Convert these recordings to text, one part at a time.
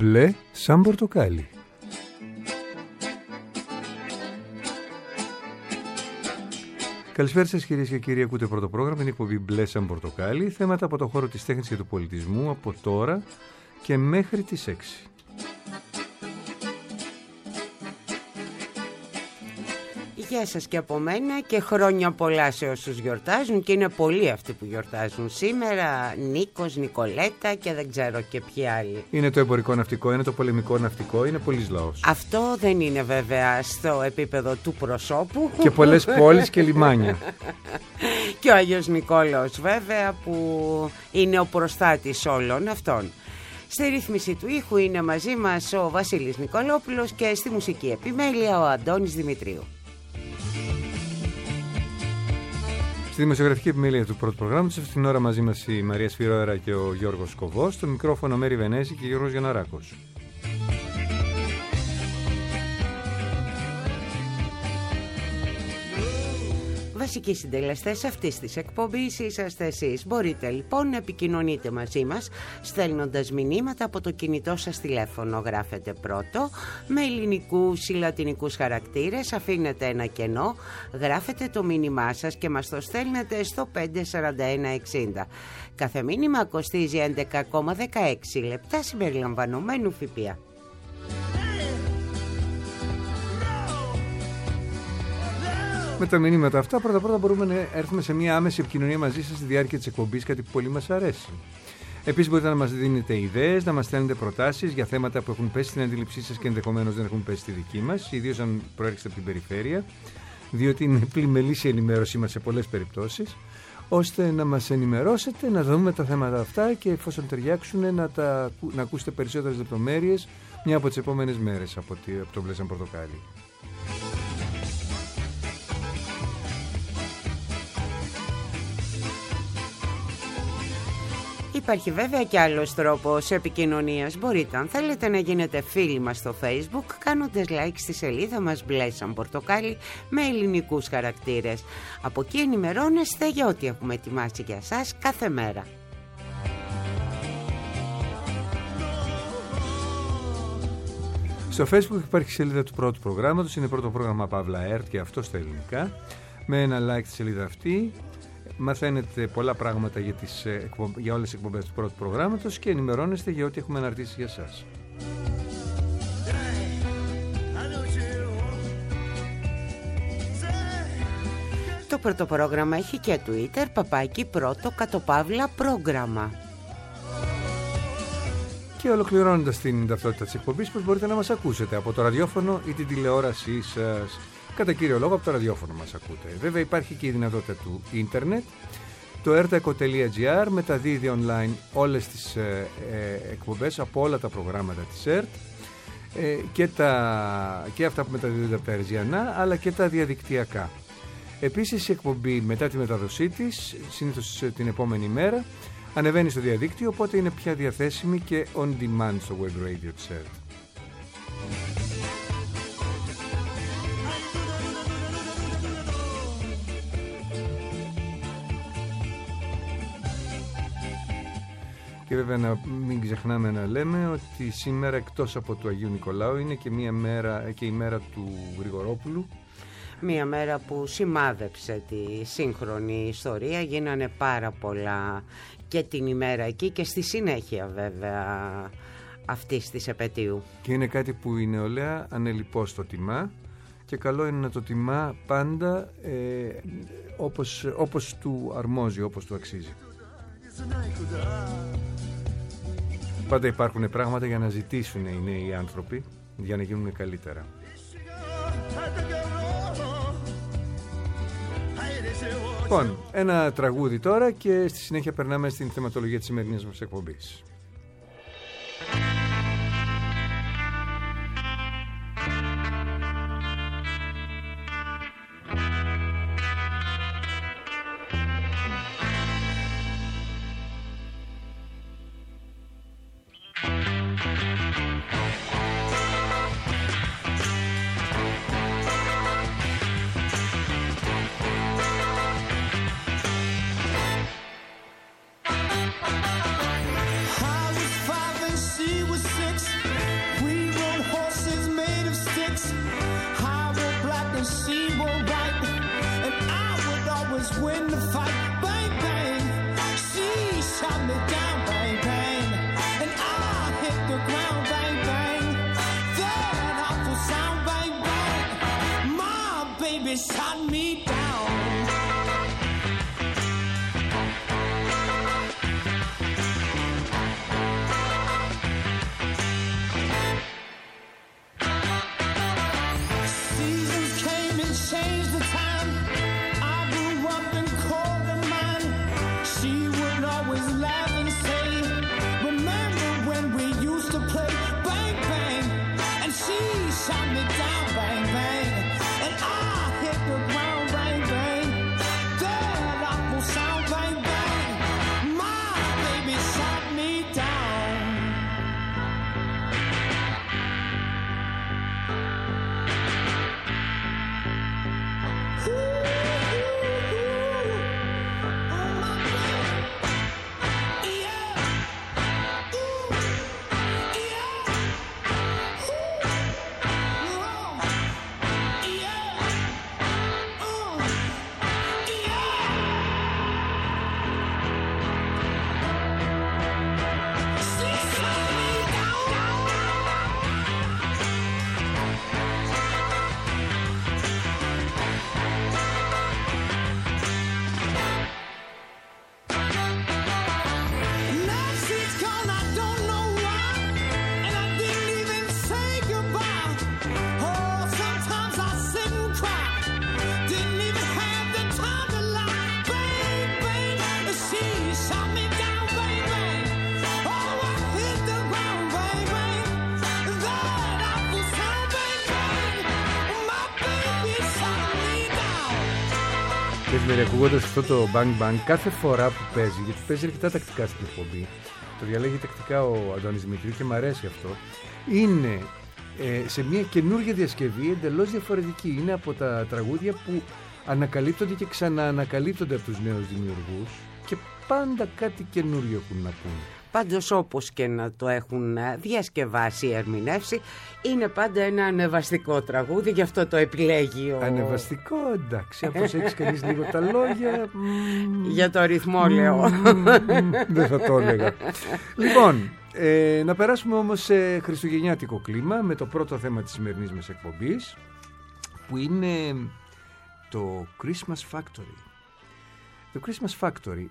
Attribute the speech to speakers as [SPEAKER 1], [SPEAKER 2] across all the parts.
[SPEAKER 1] Μπλε σαν πορτοκάλι. Καλησπέρα σας κυρίες και κύριοι, ακούτε πρώτο πρόγραμμα, είναι η εκπομπή Μπλε σαν πορτοκάλι, θέματα από το χώρο της τέχνης και του πολιτισμού από τώρα και μέχρι τις 6.
[SPEAKER 2] Γεια σας και από μένα και χρόνια πολλά σε όσους γιορτάζουν, και είναι πολλοί αυτοί που γιορτάζουν σήμερα. Νίκος, Νικολέτα και δεν ξέρω και ποιοι άλλοι.
[SPEAKER 1] Είναι το εμπορικό ναυτικό, είναι το πολεμικό ναυτικό, είναι πολλής λαός.
[SPEAKER 2] Αυτό δεν είναι βέβαια στο επίπεδο του προσώπου.
[SPEAKER 1] Και πολλές πόλεις και λιμάνια.
[SPEAKER 2] Και ο Άγιος Νικόλαος βέβαια, που είναι ο προστάτης όλων αυτών. Στη ρύθμιση του ήχου είναι μαζί μας ο Βασίλης Νικολόπουλος και στη μουσική επιμέλεια ο Αντώνης Δημητρίου.
[SPEAKER 1] Στη δημοσιογραφική επιμέλεια του πρώτου προγράμματος, αυτή την ώρα μαζί μας η Μαρία Σφυρόερα και ο Γιώργος Κοβός, στο μικρόφωνο Μέρη Βενέζη και Γιώργος Γιανναράκος.
[SPEAKER 2] Βασικοί συντελεστές αυτής της εκπομπής είσαστε εσείς. Μπορείτε λοιπόν να επικοινωνείτε μαζί μας στέλνοντας μηνύματα από το κινητό σας τηλέφωνο. Γράφετε πρώτο με ελληνικούς ή λατινικούς χαρακτήρες, αφήνετε ένα κενό, γράφετε το μήνυμά σας και μας το στέλνετε στο 54160. Κάθε μήνυμα κοστίζει 11,16 λεπτά συμπεριλαμβανομένου ΦΠΑ.
[SPEAKER 1] Με τα μηνύματα αυτά, πρώτα μπορούμε να έρθουμε σε μια άμεση επικοινωνία μαζί σας στη διάρκεια της εκπομπής, κάτι που πολύ μας αρέσει. Επίσης, μπορείτε να μας δίνετε ιδέες, να μας στέλνετε προτάσεις για θέματα που έχουν πέσει στην αντίληψή σας και ενδεχομένως δεν έχουν πέσει στη δική μας, ιδίως αν προέρχεστε από την περιφέρεια, διότι είναι πλημελής η ενημέρωσή μας σε πολλές περιπτώσεις, ώστε να μας ενημερώσετε, να δούμε τα θέματα αυτά και εφόσον ταιριάξουν να ακούσετε περισσότερες λεπτομέρειες μια από τις επόμενες μέρες από το Μπλε σαν πορτοκάλι.
[SPEAKER 2] Υπάρχει βέβαια και άλλος τρόπος επικοινωνίας. Μπορείτε, αν θέλετε, να γίνετε φίλοι μας στο Facebook κάνοντας like στη σελίδα μας Μπλε σαν πορτοκάλι με ελληνικούς χαρακτήρες. Από εκεί ενημερώνεστε για ό,τι έχουμε ετοιμάσει για σας κάθε μέρα.
[SPEAKER 1] Στο Facebook υπάρχει σελίδα του πρώτου προγράμματος, είναι πρώτο πρόγραμμα Παύλα ΕΡΤ και αυτό στα ελληνικά. Με ένα like στη σελίδα αυτή μαθαίνετε πολλά πράγματα για όλες τις εκπομπές του πρώτου προγράμματος και ενημερώνεστε για ό,τι έχουμε αναρτήσει για σας.
[SPEAKER 2] Το πρώτο πρόγραμμα έχει και Twitter, _πρώτο_πρόγραμμα.
[SPEAKER 1] Και ολοκληρώνοντας την ταυτότητα της εκπομπής, πως μπορείτε να μας ακούσετε από το ραδιόφωνο ή την τηλεόρασή σας. Κατά κύριο λόγο από το ραδιόφωνο μας ακούτε. Βέβαια υπάρχει και η δυνατότητα του ίντερνετ. Το ertaeco.gr μεταδίδει online όλες τις εκπομπές από όλα τα προγράμματα της ΕΡΤ και αυτά που μεταδίδονται από τα ερζιανά, αλλά και τα διαδικτυακά. Επίσης η εκπομπή μετά τη μεταδοσή της, συνήθως την επόμενη μέρα, ανεβαίνει στο διαδίκτυο, οπότε είναι πια διαθέσιμη και on demand στο web radio της ΕΡΤ. Και βέβαια να μην ξεχνάμε να λέμε ότι σήμερα, εκτός από του Αγίου Νικολάου, είναι και η μέρα του Γρηγορόπουλου.
[SPEAKER 2] Μια μέρα που σημάδεψε τη σύγχρονη ιστορία, γίνανε πάρα πολλά και την ημέρα εκεί και στη συνέχεια βέβαια αυτής της επετείου.
[SPEAKER 1] Και είναι κάτι που η νεολαία ανελιπώς το τιμά και καλό είναι να το τιμά πάντα όπως του αρμόζει, όπως του αξίζει. Πάντα υπάρχουν πράγματα για να ζητήσουν οι νέοι άνθρωποι για να γίνουν καλύτερα. Λοιπόν, ένα τραγούδι τώρα και στη συνέχεια περνάμε στην θεματολογία της σημερινής μας εκπομπής.
[SPEAKER 3] I baby shot me down. Seasons came and changed the time. I grew up in cold and mine. She would always laugh and say, remember when we used to play bang bang? And she shot me down, bang bang. And I hit the ground, bang bang. That awful sound, bang bang. My baby shot me down.
[SPEAKER 1] Ακούγοντας αυτό το Bang Bang κάθε φορά που παίζει, γιατί παίζει αρκετά τακτικά στην εκπομπή, το διαλέγει τακτικά ο Αντώνης Δημητρίου και μου αρέσει αυτό, είναι σε μια καινούργια διασκευή εντελώς διαφορετική. Είναι από τα τραγούδια που ανακαλύπτονται και ξαναανακαλύπτονται από τους νέους δημιουργούς και πάντα κάτι καινούργιο έχουν να πούν.
[SPEAKER 2] Πάντως όπως και να το έχουν διασκευάσει ή ερμηνεύσει, είναι πάντα ένα ανεβαστικό τραγούδι, γι' αυτό το επιλέγει ο...
[SPEAKER 1] Ανεβαστικό, εντάξει, αν προσέξεις κανείς λίγο τα λόγια...
[SPEAKER 2] Για το ρυθμό λέω.
[SPEAKER 1] Δεν θα το έλεγα. Λοιπόν, να περάσουμε όμως σε χριστουγεννιάτικο κλίμα με το πρώτο θέμα της σημερινής μας εκπομπής, που είναι το Christmas Factory. Το Christmas Factory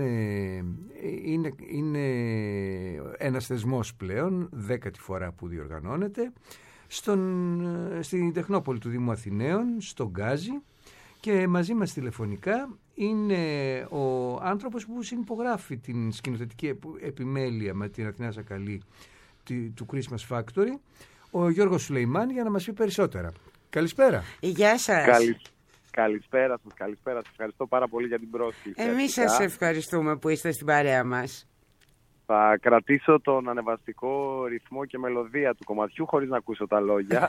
[SPEAKER 1] είναι ένας θεσμός πλέον, 10η φορά που διοργανώνεται, στην Τεχνόπολη του Δήμου Αθηναίων, στον Γκάζι, και μαζί μας τηλεφωνικά είναι ο άνθρωπος που συνυπογράφει την σκηνοθετική επιμέλεια με την Αθηνά Σακαλή του Christmas Factory, ο Γιώργος Σουλεϊμάν, για να μας πει περισσότερα. Καλησπέρα.
[SPEAKER 2] Γεια σας.
[SPEAKER 4] Καλησπέρα σας. Ευχαριστώ πάρα πολύ για την πρόσκληση.
[SPEAKER 2] Εμείς σας ευχαριστούμε που είστε στην παρέα μας.
[SPEAKER 4] Θα κρατήσω τον ανεβαστικό ρυθμό και μελωδία του κομματιού χωρίς να ακούσω τα λόγια.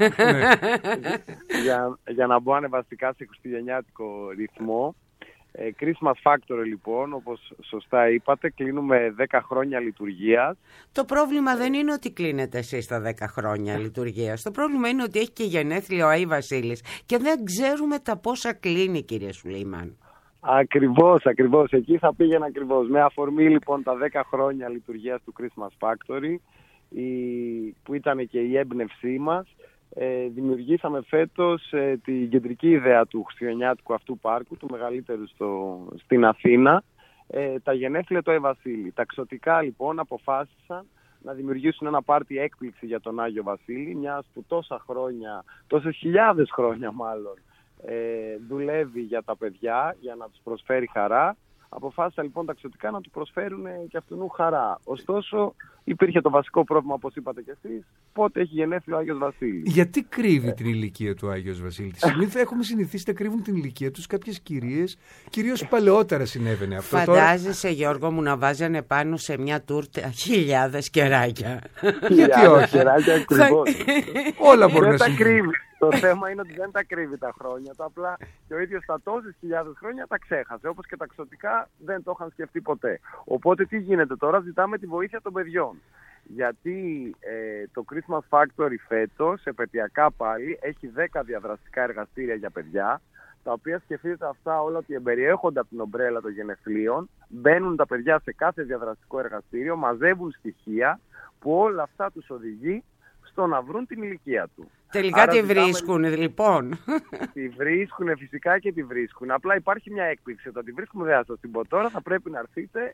[SPEAKER 4] για να μπω ανεβαστικά σε χριστουγεννιάτικο ρυθμό. Christmas Factory λοιπόν, όπως σωστά είπατε, κλείνουμε 10 χρόνια λειτουργίας.
[SPEAKER 2] Το πρόβλημα δεν είναι ότι κλείνετε εσείς τα 10 χρόνια λειτουργίας. Το πρόβλημα είναι ότι έχει και γενέθλια ο Άι Βασίλης και δεν ξέρουμε τα πόσα κλείνει, κύριε Σουλεϊμάν.
[SPEAKER 4] Ακριβώς, εκεί θα πήγαινα ακριβώς. Με αφορμή λοιπόν τα 10 χρόνια λειτουργίας του Christmas Factory, που ήταν και η έμπνευσή μας, δημιουργήσαμε φέτος την κεντρική ιδέα του χριστουγεννιάτικου αυτού πάρκου, του μεγαλύτερου στην Αθήνα, τα γενέθλια του Άι Βασίλη. Τα Ξωτικά λοιπόν αποφάσισαν να δημιουργήσουν ένα πάρτι έκπληξη για τον Άγιο Βασίλη, μιας που τόσες χιλιάδες χρόνια μάλλον, δουλεύει για τα παιδιά, για να τους προσφέρει χαρά. Αποφάσισαν λοιπόν τα Ξωτικά να του προσφέρουν και αυτού χαρά. Ωστόσο, υπήρχε το βασικό πρόβλημα, όπως είπατε κι εσείς, πότε έχει γενέθλιο ο Άγιος Βασίλης.
[SPEAKER 1] Γιατί κρύβει την ηλικία του Άγιος Βασίλης? Έχουμε συνηθίσει να κρύβουν την ηλικία τους κάποιες κυρίες, κυρίως παλαιότερα συνέβαινε αυτό.
[SPEAKER 2] Φαντάζεσαι, Γιώργο μου, να βάζανε πάνω σε μια τούρτα χιλιάδες κεράκια?
[SPEAKER 1] Γιατί όχι?
[SPEAKER 4] Κεράκια ακριβώς.
[SPEAKER 1] Όλα μπορεί να
[SPEAKER 4] τα
[SPEAKER 1] συμβεί.
[SPEAKER 4] κρύβει. Το θέμα είναι ότι δεν τα κρύβει τα χρόνια του, απλά και ο ίδιος τα τόσες χιλιάδες χρόνια τα ξέχασε, όπως και τα Ξωτικά δεν το είχαν σκεφτεί ποτέ. Οπότε τι γίνεται τώρα? Ζητάμε τη βοήθεια των παιδιών. Γιατί το Christmas Factory φέτος, επαιτειακά πάλι, έχει 10 διαδραστικά εργαστήρια για παιδιά, τα οποία σκεφτείτε αυτά όλα ότι εμπεριέχονται από την ομπρέλα των γενεθλίων, μπαίνουν τα παιδιά σε κάθε διαδραστικό εργαστήριο, μαζεύουν στοιχεία που όλα αυτά τους οδηγεί στο να βρουν την ηλικία του.
[SPEAKER 2] Τελικά τη βρίσκουν, λοιπόν.
[SPEAKER 4] Τη βρίσκουν, φυσικά και τη βρίσκουν. Απλά υπάρχει μια έκπληξη. Όταν τη βρίσκουμε, δεν θα σας την πω τώρα. Θα πρέπει να έρθετε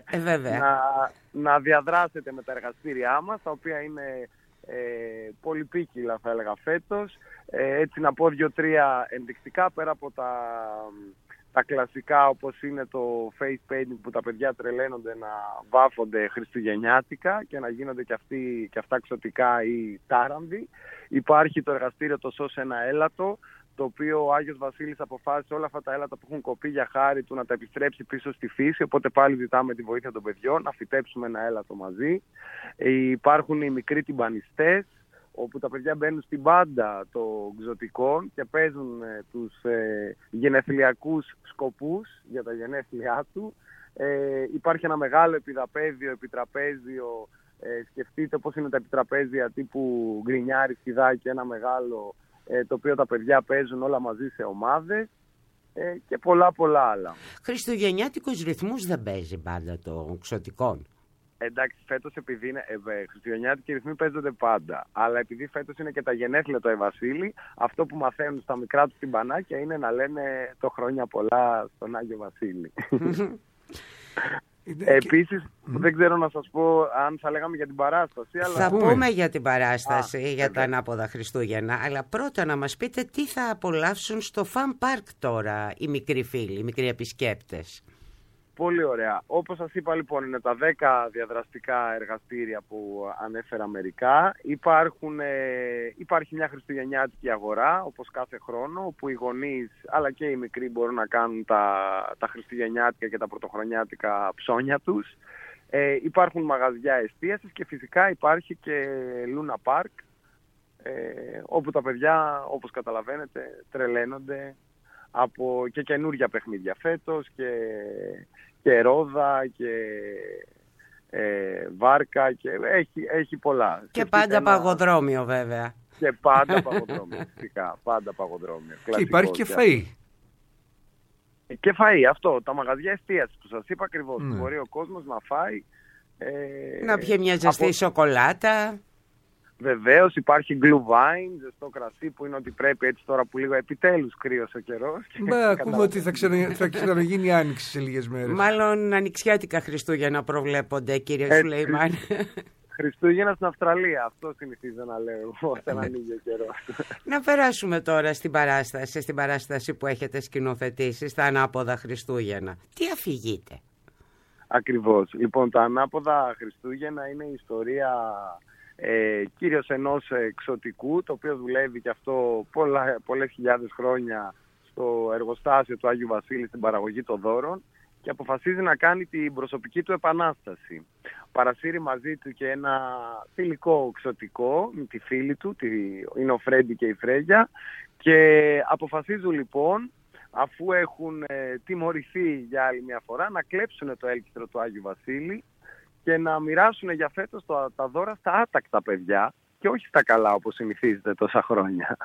[SPEAKER 4] να διαδράσετε με τα εργαστήριά μας, τα οποία είναι πολυπίκυλα, θα έλεγα, φέτος. Έτσι να πω 2-3 ενδεικτικά, πέρα από τα κλασικά, όπως είναι το face painting, που τα παιδιά τρελαίνονται να βάφονται χριστουγεννιάτικα και να γίνονται και αυτά ξωτικά ή τάρανδοι. Υπάρχει το εργαστήριο το «Σως ένα έλατο», το οποίο ο Άγιος Βασίλης αποφάσισε όλα αυτά τα έλατα που έχουν κοπεί για χάρη του να τα επιστρέψει πίσω στη φύση, οπότε πάλι ζητάμε τη βοήθεια των παιδιών να φυτέψουμε ένα έλατο μαζί. Υπάρχουν οι μικροί τυμπανιστές, όπου τα παιδιά μπαίνουν στην μπάντα των ξωτικών και παίζουν τους γενεθλιακούς σκοπούς για τα γενέθλιά του. Υπάρχει ένα μεγάλο επιτραπέζιο, σκεφτείτε πώς είναι τα επιτραπέζια τύπου γκρινιάρι, σκιδάκι, ένα μεγάλο, το οποίο τα παιδιά παίζουν όλα μαζί σε ομάδες, και πολλά άλλα.
[SPEAKER 2] Χριστουγεννιάτικους ρυθμούς δεν παίζει πάντα των ξωτικών.
[SPEAKER 4] Εντάξει, φέτος επειδή είναι χριστουγεννιάτικοι ρυθμοί παίζονται πάντα. Αλλά επειδή φέτος είναι και τα γενέθλια του Βασίλη, αυτό που μαθαίνουν στα μικρά του τυμπανάκια είναι να λένε το χρόνια πολλά στον Άγιο Βασίλη. Επίσης, δεν ξέρω να σας πω αν θα λέγαμε για την παράσταση. Αλλά...
[SPEAKER 2] Θα πούμε για την παράσταση, για τα ανάποδα Χριστούγεννα. Αλλά πρώτα να μας πείτε τι θα απολαύσουν στο Fun Park τώρα οι μικροί φίλοι, οι μικροί επισκέπτες.
[SPEAKER 4] Πολύ ωραία. Όπως σας είπα, λοιπόν, είναι τα 10 διαδραστικά εργαστήρια που ανέφερα μερικά. Υπάρχει μια χριστουγεννιάτικη αγορά, όπως κάθε χρόνο, όπου οι γονείς αλλά και οι μικροί μπορούν να κάνουν τα χριστουγεννιάτικα και τα πρωτοχρονιάτικα ψώνια τους. Υπάρχουν μαγαζιά εστίασης και φυσικά υπάρχει και Luna Park, όπου τα παιδιά, όπως καταλαβαίνετε, τρελαίνονται από και καινούργια παιχνίδια φέτος και ρόδα και βάρκα και έχει πολλά.
[SPEAKER 2] Και πάντα παγοδρόμιο, βέβαια.
[SPEAKER 4] Και πάντα παγοδρόμιο, φυσικά. Πάντα παγοδρόμιο.
[SPEAKER 1] Και υπάρχει και φαΐ.
[SPEAKER 4] Και φαΐ, αυτό. Τα μαγαζιά εστίασης που σας είπα ακριβώς. Μπορεί ο κόσμος να φάει.
[SPEAKER 2] Να πιει μια ζεστή σοκολάτα.
[SPEAKER 4] Βεβαίως υπάρχει glühwein, ζεστό κρασί, που είναι ότι πρέπει, έτσι τώρα που λίγο επιτέλους κρύωσε ο καιρός.
[SPEAKER 1] Ακούμε ότι θα ξαναγίνει άνοιξη σε λίγες μέρες.
[SPEAKER 2] Μάλλον ανοιξιάτικα Χριστούγεννα προβλέπονται, κύριε Σουλεϊμάν.
[SPEAKER 4] Χριστούγεννα στην Αυστραλία, αυτό συνηθίζω να λέω όταν ανοίγει ο καιρός.
[SPEAKER 2] Να περάσουμε τώρα στην παράσταση που έχετε σκηνοθετήσει, στα ανάποδα Χριστούγεννα. Τι αφηγείτε?
[SPEAKER 4] Ακριβώς. Λοιπόν, τα ανάποδα Χριστούγεννα είναι η ιστορία κυρίως ενός εξωτικού, το οποίο δουλεύει και αυτό πολλές χιλιάδες χρόνια στο εργοστάσιο του Άγιου Βασίλη στην παραγωγή των δώρων, και αποφασίζει να κάνει την προσωπική του επανάσταση. Παρασύρει μαζί του και ένα θηλυκό εξωτικό με τη φίλη του, είναι ο Φρέντι και η Φρέγια, και αποφασίζουν λοιπόν, αφού έχουν τιμωρηθεί για άλλη μια φορά, να κλέψουν το έλκυστρο του Άγιου Βασίλη και να μοιράσουν για φέτος τα δώρα στα άτακτα παιδιά και όχι στα καλά, όπως συνηθίζεται τόσα χρόνια.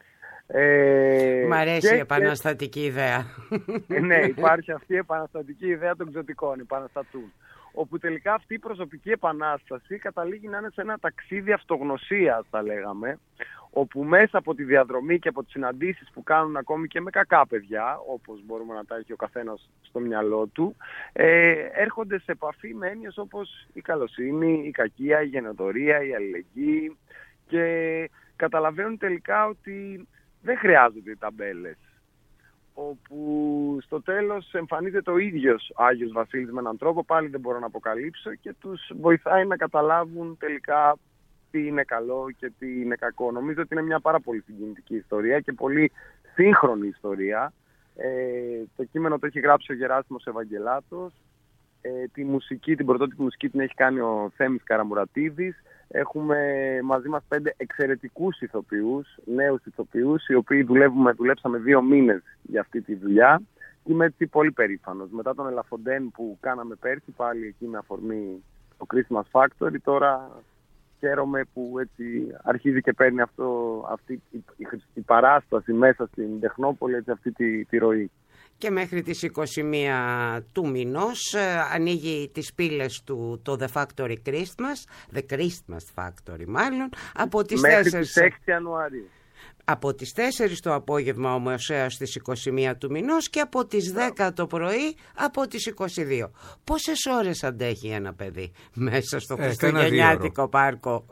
[SPEAKER 2] Μ' αρέσει η επαναστατική ιδέα.
[SPEAKER 4] Ναι, υπάρχει αυτή η επαναστατική ιδέα των εξωτικών, επαναστατούν. Όπου τελικά αυτή η προσωπική επανάσταση καταλήγει να είναι σε ένα ταξίδι αυτογνωσίας, θα λέγαμε, όπου μέσα από τη διαδρομή και από τις συναντήσεις που κάνουν ακόμη και με κακά παιδιά, όπως μπορούμε να τα έχει ο καθένας στο μυαλό του, έρχονται σε επαφή με έννοιες όπως η καλοσύνη, η κακία, η γενοτορία, η αλληλεγγύη, και καταλαβαίνουν τελικά ότι δεν χρειάζονται οι ταμπέλες. Όπου στο τέλος εμφανίζεται ο ίδιος Άγιος Βασίλης με έναν τρόπο, πάλι δεν μπορώ να αποκαλύψω, και τους βοηθάει να καταλάβουν τελικά τι είναι καλό και τι είναι κακό. Νομίζω ότι είναι μια πάρα πολύ συγκινητική ιστορία και πολύ σύγχρονη ιστορία. Το κείμενο το έχει γράψει ο Γεράσιμος Ευαγγελάτος. Τη μουσική, την πρωτότυπη μουσική την έχει κάνει ο Θέμης Καραμουρατίδης. Έχουμε μαζί μας 5 εξαιρετικούς ηθοποιούς, νέους ηθοποιούς, οι οποίοι δουλέψαμε 2 μήνες για αυτή τη δουλειά, και είμαι έτσι πολύ περήφανος. Μετά τον Ελαφοντέν που κάναμε πέρσι, πάλι εκεί με αφορμή το Christmas Factory, τώρα χαίρομαι που έτσι αρχίζει και παίρνει αυτή η παράσταση μέσα στην Τεχνόπολη, έτσι, αυτή τη ροή.
[SPEAKER 2] και μέχρι τις 21 του μηνός ανοίγει τις πύλες του το The Factory Christmas, The Christmas Factory μάλλον, από τις
[SPEAKER 4] μέχρι
[SPEAKER 2] 4
[SPEAKER 4] τις 6 Ιανουαρίου.
[SPEAKER 2] Από τις 4 το απόγευμα όμως έως τις 21 του μηνός και από τις 10 το πρωί από τις 22. Πόσες ώρες αντέχει ένα παιδί μέσα στο χριστουγεννιάτικο πάρκο?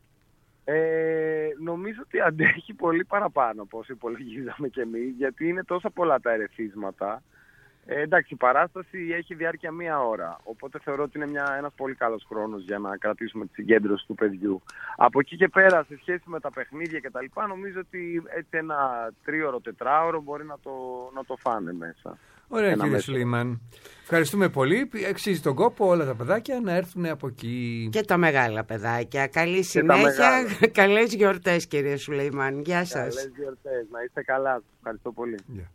[SPEAKER 4] Νομίζω ότι αντέχει πολύ παραπάνω από όσο υπολογίζαμε κι εμείς, γιατί είναι τόσα πολλά τα ερεθίσματα. Εντάξει, η παράσταση έχει διάρκεια 1 ώρα, οπότε θεωρώ ότι είναι ένας πολύ καλός χρόνος για να κρατήσουμε τη συγκέντρωση του παιδιού. Από εκεί και πέρα, σε σχέση με τα παιχνίδια και τα λοιπά, νομίζω ότι έτσι ένα 3ωρο, 4ωρο μπορεί να το φάνε μέσα.
[SPEAKER 1] Ωραία, κύριε Σουλεϊμάν. Ευχαριστούμε πολύ. Αξίζει τον κόπο όλα τα παιδάκια να έρθουν από εκεί.
[SPEAKER 2] Και τα μεγάλα παιδάκια. Καλή συνέχεια. Καλές γιορτές, κύριε Σουλεϊμάν. Γεια σας.
[SPEAKER 4] Καλές γιορτές. Να είστε καλά. Ευχαριστώ πολύ.
[SPEAKER 1] Yeah.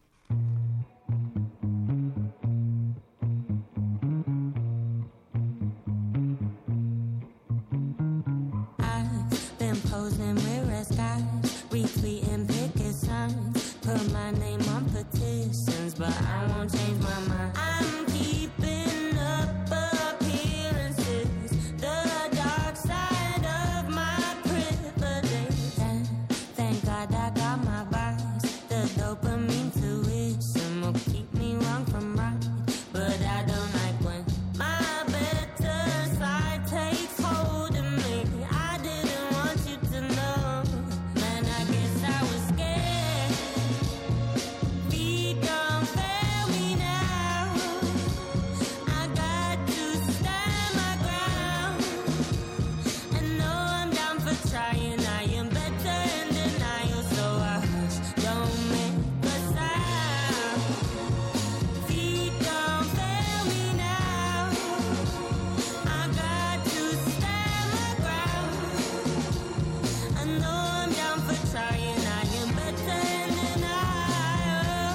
[SPEAKER 5] But I won't change my mind. I'm keeping up appearances, the dark side of my privilege. And thank God I got my vice. The dopamine tuition will keep me wrong from right. But I don't like when my better side takes hold of me. I didn't want you to know. Man, I guess I was scared. Feet don't fail me now. I got to stand my ground. And know I'm down for trying. I am better in denial, so I hush. Don't make a sound. Feet don't fail me now. I got to stand my ground. I know I'm down for trying. I am better in denial.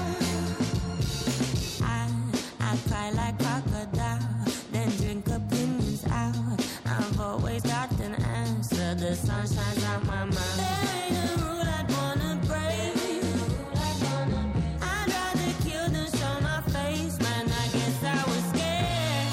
[SPEAKER 5] I cry like crocodile, then drink opinions out. I've always got an answer. The sun shines out my mouth. There ain't a rule I'd wanna break. I'd rather kill than show my face. Man, I guess I was scared.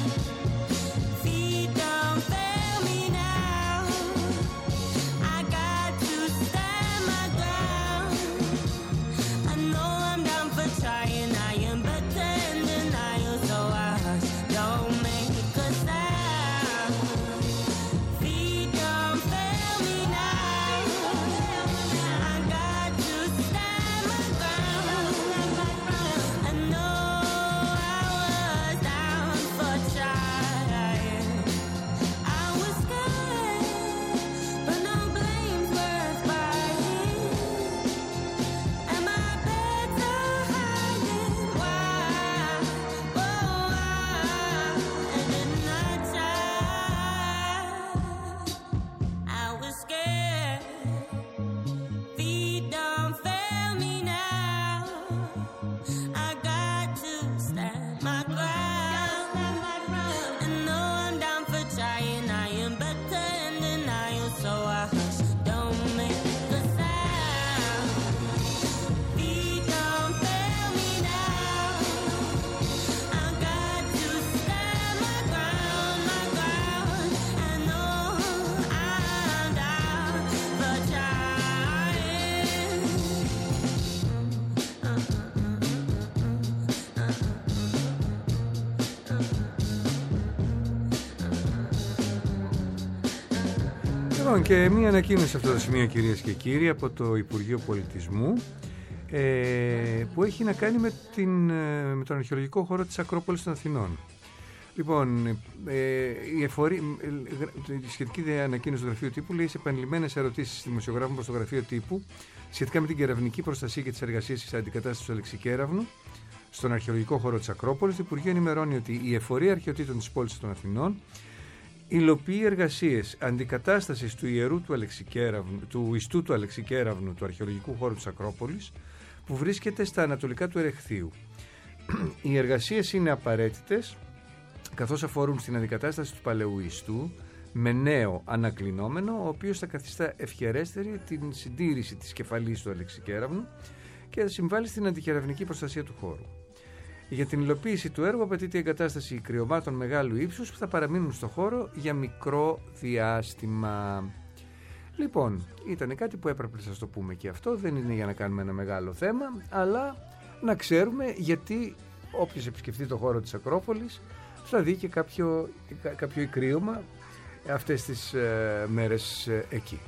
[SPEAKER 5] Feet don't fail me now. I got to stand my ground. I know I'm down for trying. I am better in denial, so I hush. Don't make a sound. Feet don't fail me now. I got to stand my ground. I know I was down for trying. I was scared, but no blame's worth buying. Am I better hiding? Why? Oh, why? And didn't I try? I was scared. Feet don't fail me now. I got to stand my ground. And know I'm down for trying. I am better in denial, so I hush. Don't make a sound. Feet don't fail me now. I got to stand my ground, my ground. I know I'm down for trying.
[SPEAKER 1] Λοιπόν, και μία ανακοίνωση σε αυτό το σημείο, κυρίες και κύριοι, από το Υπουργείο Πολιτισμού, που έχει να κάνει με τον αρχαιολογικό χώρο της Ακρόπολης των Αθηνών. Λοιπόν, η σχετική ανακοίνωση του Γραφείου Τύπου λέει σε επανειλημμένες ερωτήσεις δημοσιογράφων προς το Γραφείο Τύπου σχετικά με την κεραυνική προστασία και τις εργασίες της αντικατάστασης του Αλεξικέραυνου στον αρχαιολογικό χώρο της Ακρόπολης. Το Υπουργείο ενημερώνει ότι η Εφορία Αρχαιοτήτων της πόλης των Αθηνών υλοποιεί εργασίες αντικατάστασης του ιερού του ιστού του Αλεξικέραυνου του αρχαιολογικού χώρου της Ακρόπολης, που βρίσκεται στα ανατολικά του Ερεχθείου. Οι εργασίες είναι απαραίτητες, καθώς αφορούν στην αντικατάσταση του παλαιού ιστού με νέο ανακλεινόμενο, ο οποίος θα καθιστά ευχερέστερη την συντήρηση της κεφαλής του Αλεξικέραυνου και θα συμβάλλει στην αντικεραυνική προστασία του χώρου. Για την υλοποίηση του έργου απαιτείται η εγκατάσταση κρυωμάτων μεγάλου ύψους που θα παραμείνουν στο χώρο για μικρό διάστημα. Λοιπόν, ήταν κάτι που έπρεπε να σας το πούμε και αυτό. Δεν είναι για να κάνουμε ένα μεγάλο θέμα, αλλά να ξέρουμε, γιατί όποιος επισκεφτεί το χώρο της Ακρόπολης θα δει και κάποιο ικρίωμα αυτές τις μέρες εκεί.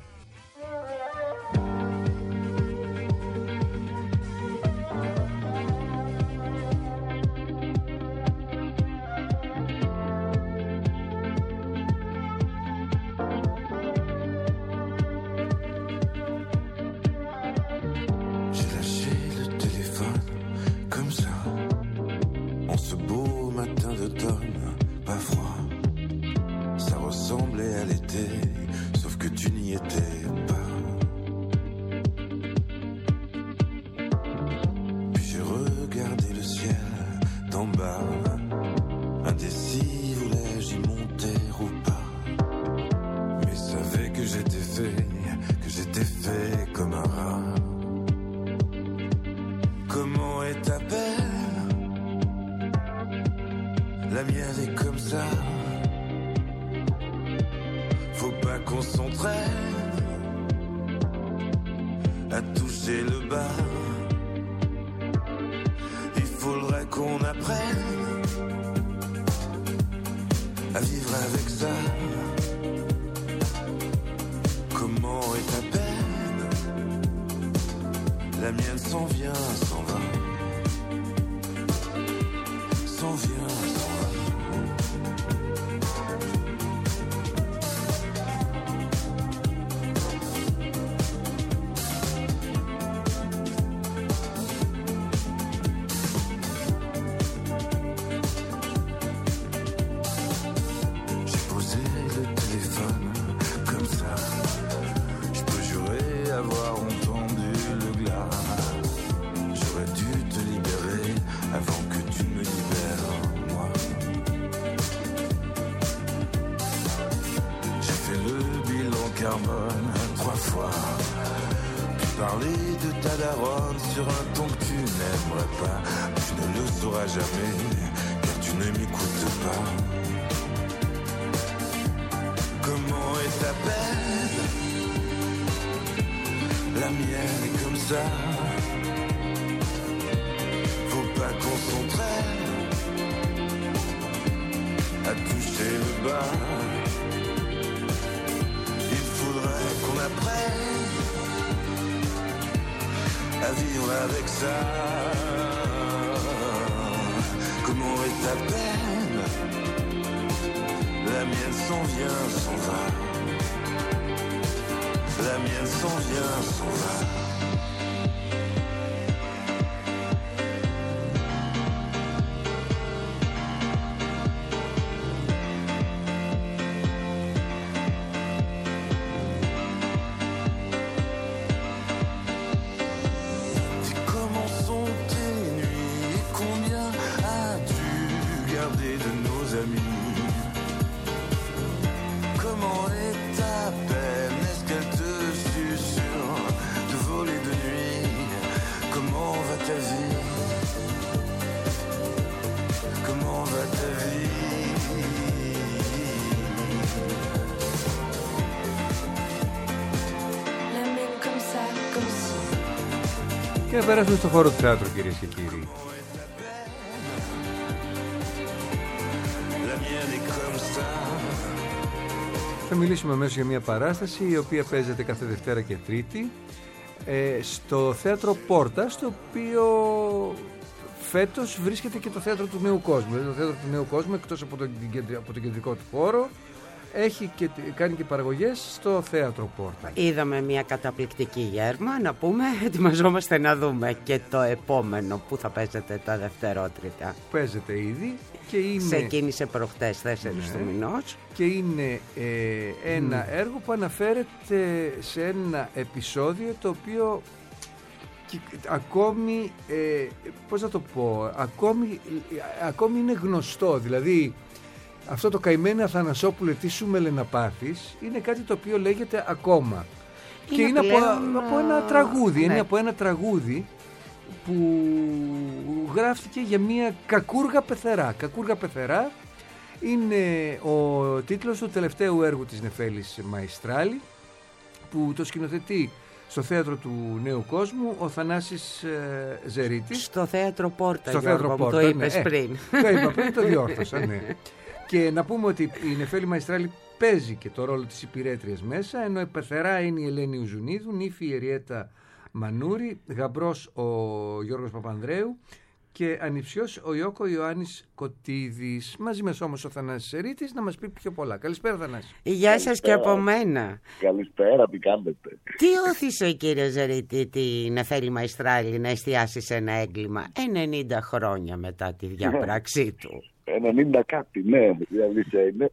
[SPEAKER 1] Και να περάσουμε στο χώρο του θεάτρου, κυρίες και κύριοι. Θα μιλήσουμε αμέσως για μια παράσταση η οποία παίζεται κάθε Δευτέρα και Τρίτη στο θέατρο Πόρτα, στο οποίο φέτος βρίσκεται και το θέατρο του Νέου Κόσμου. Το θέατρο του Νέου Κόσμου, εκτός από τον κεντρικό του χώρο, κάνει και παραγωγές στο θέατρο Πόρτα.
[SPEAKER 2] Είδαμε μια καταπληκτική Γέρμα, να πούμε, ετοιμαζόμαστε να δούμε και το επόμενο που θα παίζεται τα Δευτερότριτα.
[SPEAKER 1] Παίζεται ήδη και είναι...
[SPEAKER 2] Ξεκίνησε προχτές 4 του μηνός.
[SPEAKER 1] Και είναι ένα έργο που αναφέρεται σε ένα επεισόδιο το οποίο ακόμη, πώς να το πω, ακόμη είναι γνωστό. Δηλαδή αυτό το καημένο Αθανασόπουλε, τι σου μέλε να πάθεις, είναι κάτι το οποίο λέγεται ακόμα. Και είναι πλέον, από ένα τραγούδι, ναι. Είναι από ένα τραγούδι που γράφτηκε για μια κακούργα πεθερά. Κακούργα πεθερά είναι ο τίτλος του τελευταίου έργου της Νεφέλης Μαϊστράλη, που το σκηνοθετεί στο Θέατρο του Νέου Κόσμου ο Θανάσης Ζερίτης.
[SPEAKER 2] Στο Θέατρο Πόρτα,
[SPEAKER 1] Στο
[SPEAKER 2] Γιώργο,
[SPEAKER 1] Θέατρο
[SPEAKER 2] μου
[SPEAKER 1] Πόρτα,
[SPEAKER 2] το είπες
[SPEAKER 1] ναι.
[SPEAKER 2] πριν.
[SPEAKER 1] Το είπα πριν, το διόρθωσα, ναι. Και να πούμε ότι η Νεφέλη Μαϊστράλη παίζει και το ρόλο της υπηρέτριας μέσα, ενώ η πεθερά είναι η Ελένη Ουζουνίδου, νύφη η Εριέτα Μανούρη, γαμπρός ο Γιώργος Παπανδρέου και ανιψιός ο Ιώκο Ιωάννης Κωτίδης. Μαζί μας όμως ο Θανάσης Ζερίτης να μας πει πιο πολλά. Καλησπέρα, Θανάση.
[SPEAKER 2] Γεια σας και από μένα.
[SPEAKER 6] Καλησπέρα, τι κάνετε?
[SPEAKER 2] Τι όθησε, κύριε Ζερίτη, τη Νεφέλη Μαϊστράλη να εστιάσει σε ένα έγκλημα 90 χρόνια μετά τη διαπραξή του?
[SPEAKER 6] 90 κάτι, ναι, η αλήθεια είναι.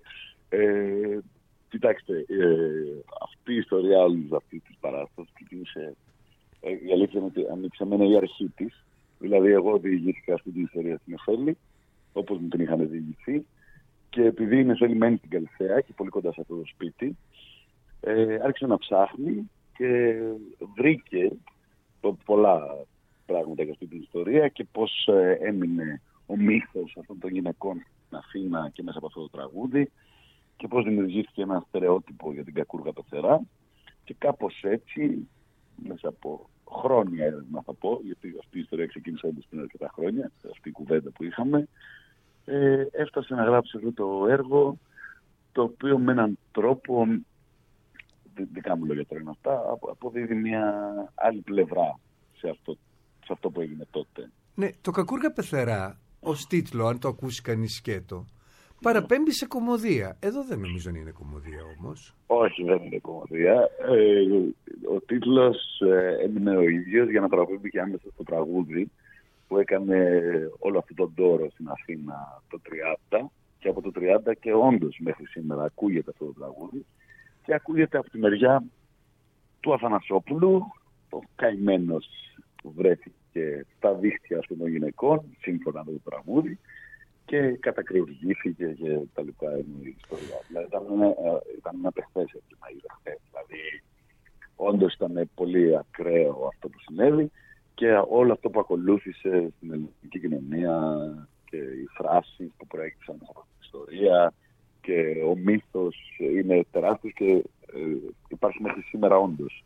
[SPEAKER 6] Κοιτάξτε, αυτή η ιστορία όλης αυτής της παράστασης ξεκίνησε, η αλήθεια είναι ότι ανοίξε μένα η αρχή της. Δηλαδή εγώ διηγήθηκα αυτή την ιστορία στην Νεφέλη, όπως μου την είχαν διηγηθεί, και επειδή η Νεφέλη μένει στην Καλυθέα και πολύ κοντά σε αυτό το σπίτι, άρχισε να ψάχνει και βρήκε πολλά πράγματα για αυτή την ιστορία και πώς έμεινε ο μύθος αυτών των γυναικών στην Αθήνα και μέσα από αυτό το τραγούδι και πώς δημιουργήθηκε ένα στερεότυπο για την κακούργα πεθερά, και κάπως έτσι, μέσα από χρόνια έρευνα θα πω, γιατί αυτή η ιστορία ξεκίνησε όντως πριν αρκετά χρόνια, αυτή η κουβέντα που είχαμε, έφτασε να γράψει αυτό το έργο, το οποίο με έναν τρόπο, δικά μου λόγια τώρα είναι αυτά, αποδίδει μια άλλη πλευρά σε αυτό που έγινε τότε.
[SPEAKER 1] Ναι, το κακούργα πεθερά ως τίτλο, αν το ακούσει κανείς σκέτο, παραπέμπει σε κωμωδία. Εδώ δεν νομίζω να είναι κωμωδία όμως.
[SPEAKER 6] Όχι, δεν είναι κωμωδία. Ο τίτλος έμεινε ο ίδιος για να παραπέμπει και άμεσα στο τραγούδι που έκανε όλο αυτό τον τόρο στην Αθήνα το 30, και από το 30 και όντως μέχρι σήμερα ακούγεται αυτό το τραγούδι, και ακούγεται από τη μεριά του Αθανασόπουλου, ο καημένος που βρέθηκε στα δίχτυα των γυναικών σύμφωνα με το τραγούδι και κατακριουργήθηκε και τα λοιπά, είναι η ιστορία. Δηλαδή ήταν ένα παιχτές έγκλημα, δηλαδή όντως ήταν πολύ ακραίο αυτό που συνέβη και όλο αυτό που ακολούθησε στην ελληνική κοινωνία και οι φράσεις που προέκυψαν από την ιστορία και ο μύθος είναι τεράστιος και υπάρχει μέχρι σήμερα όντως.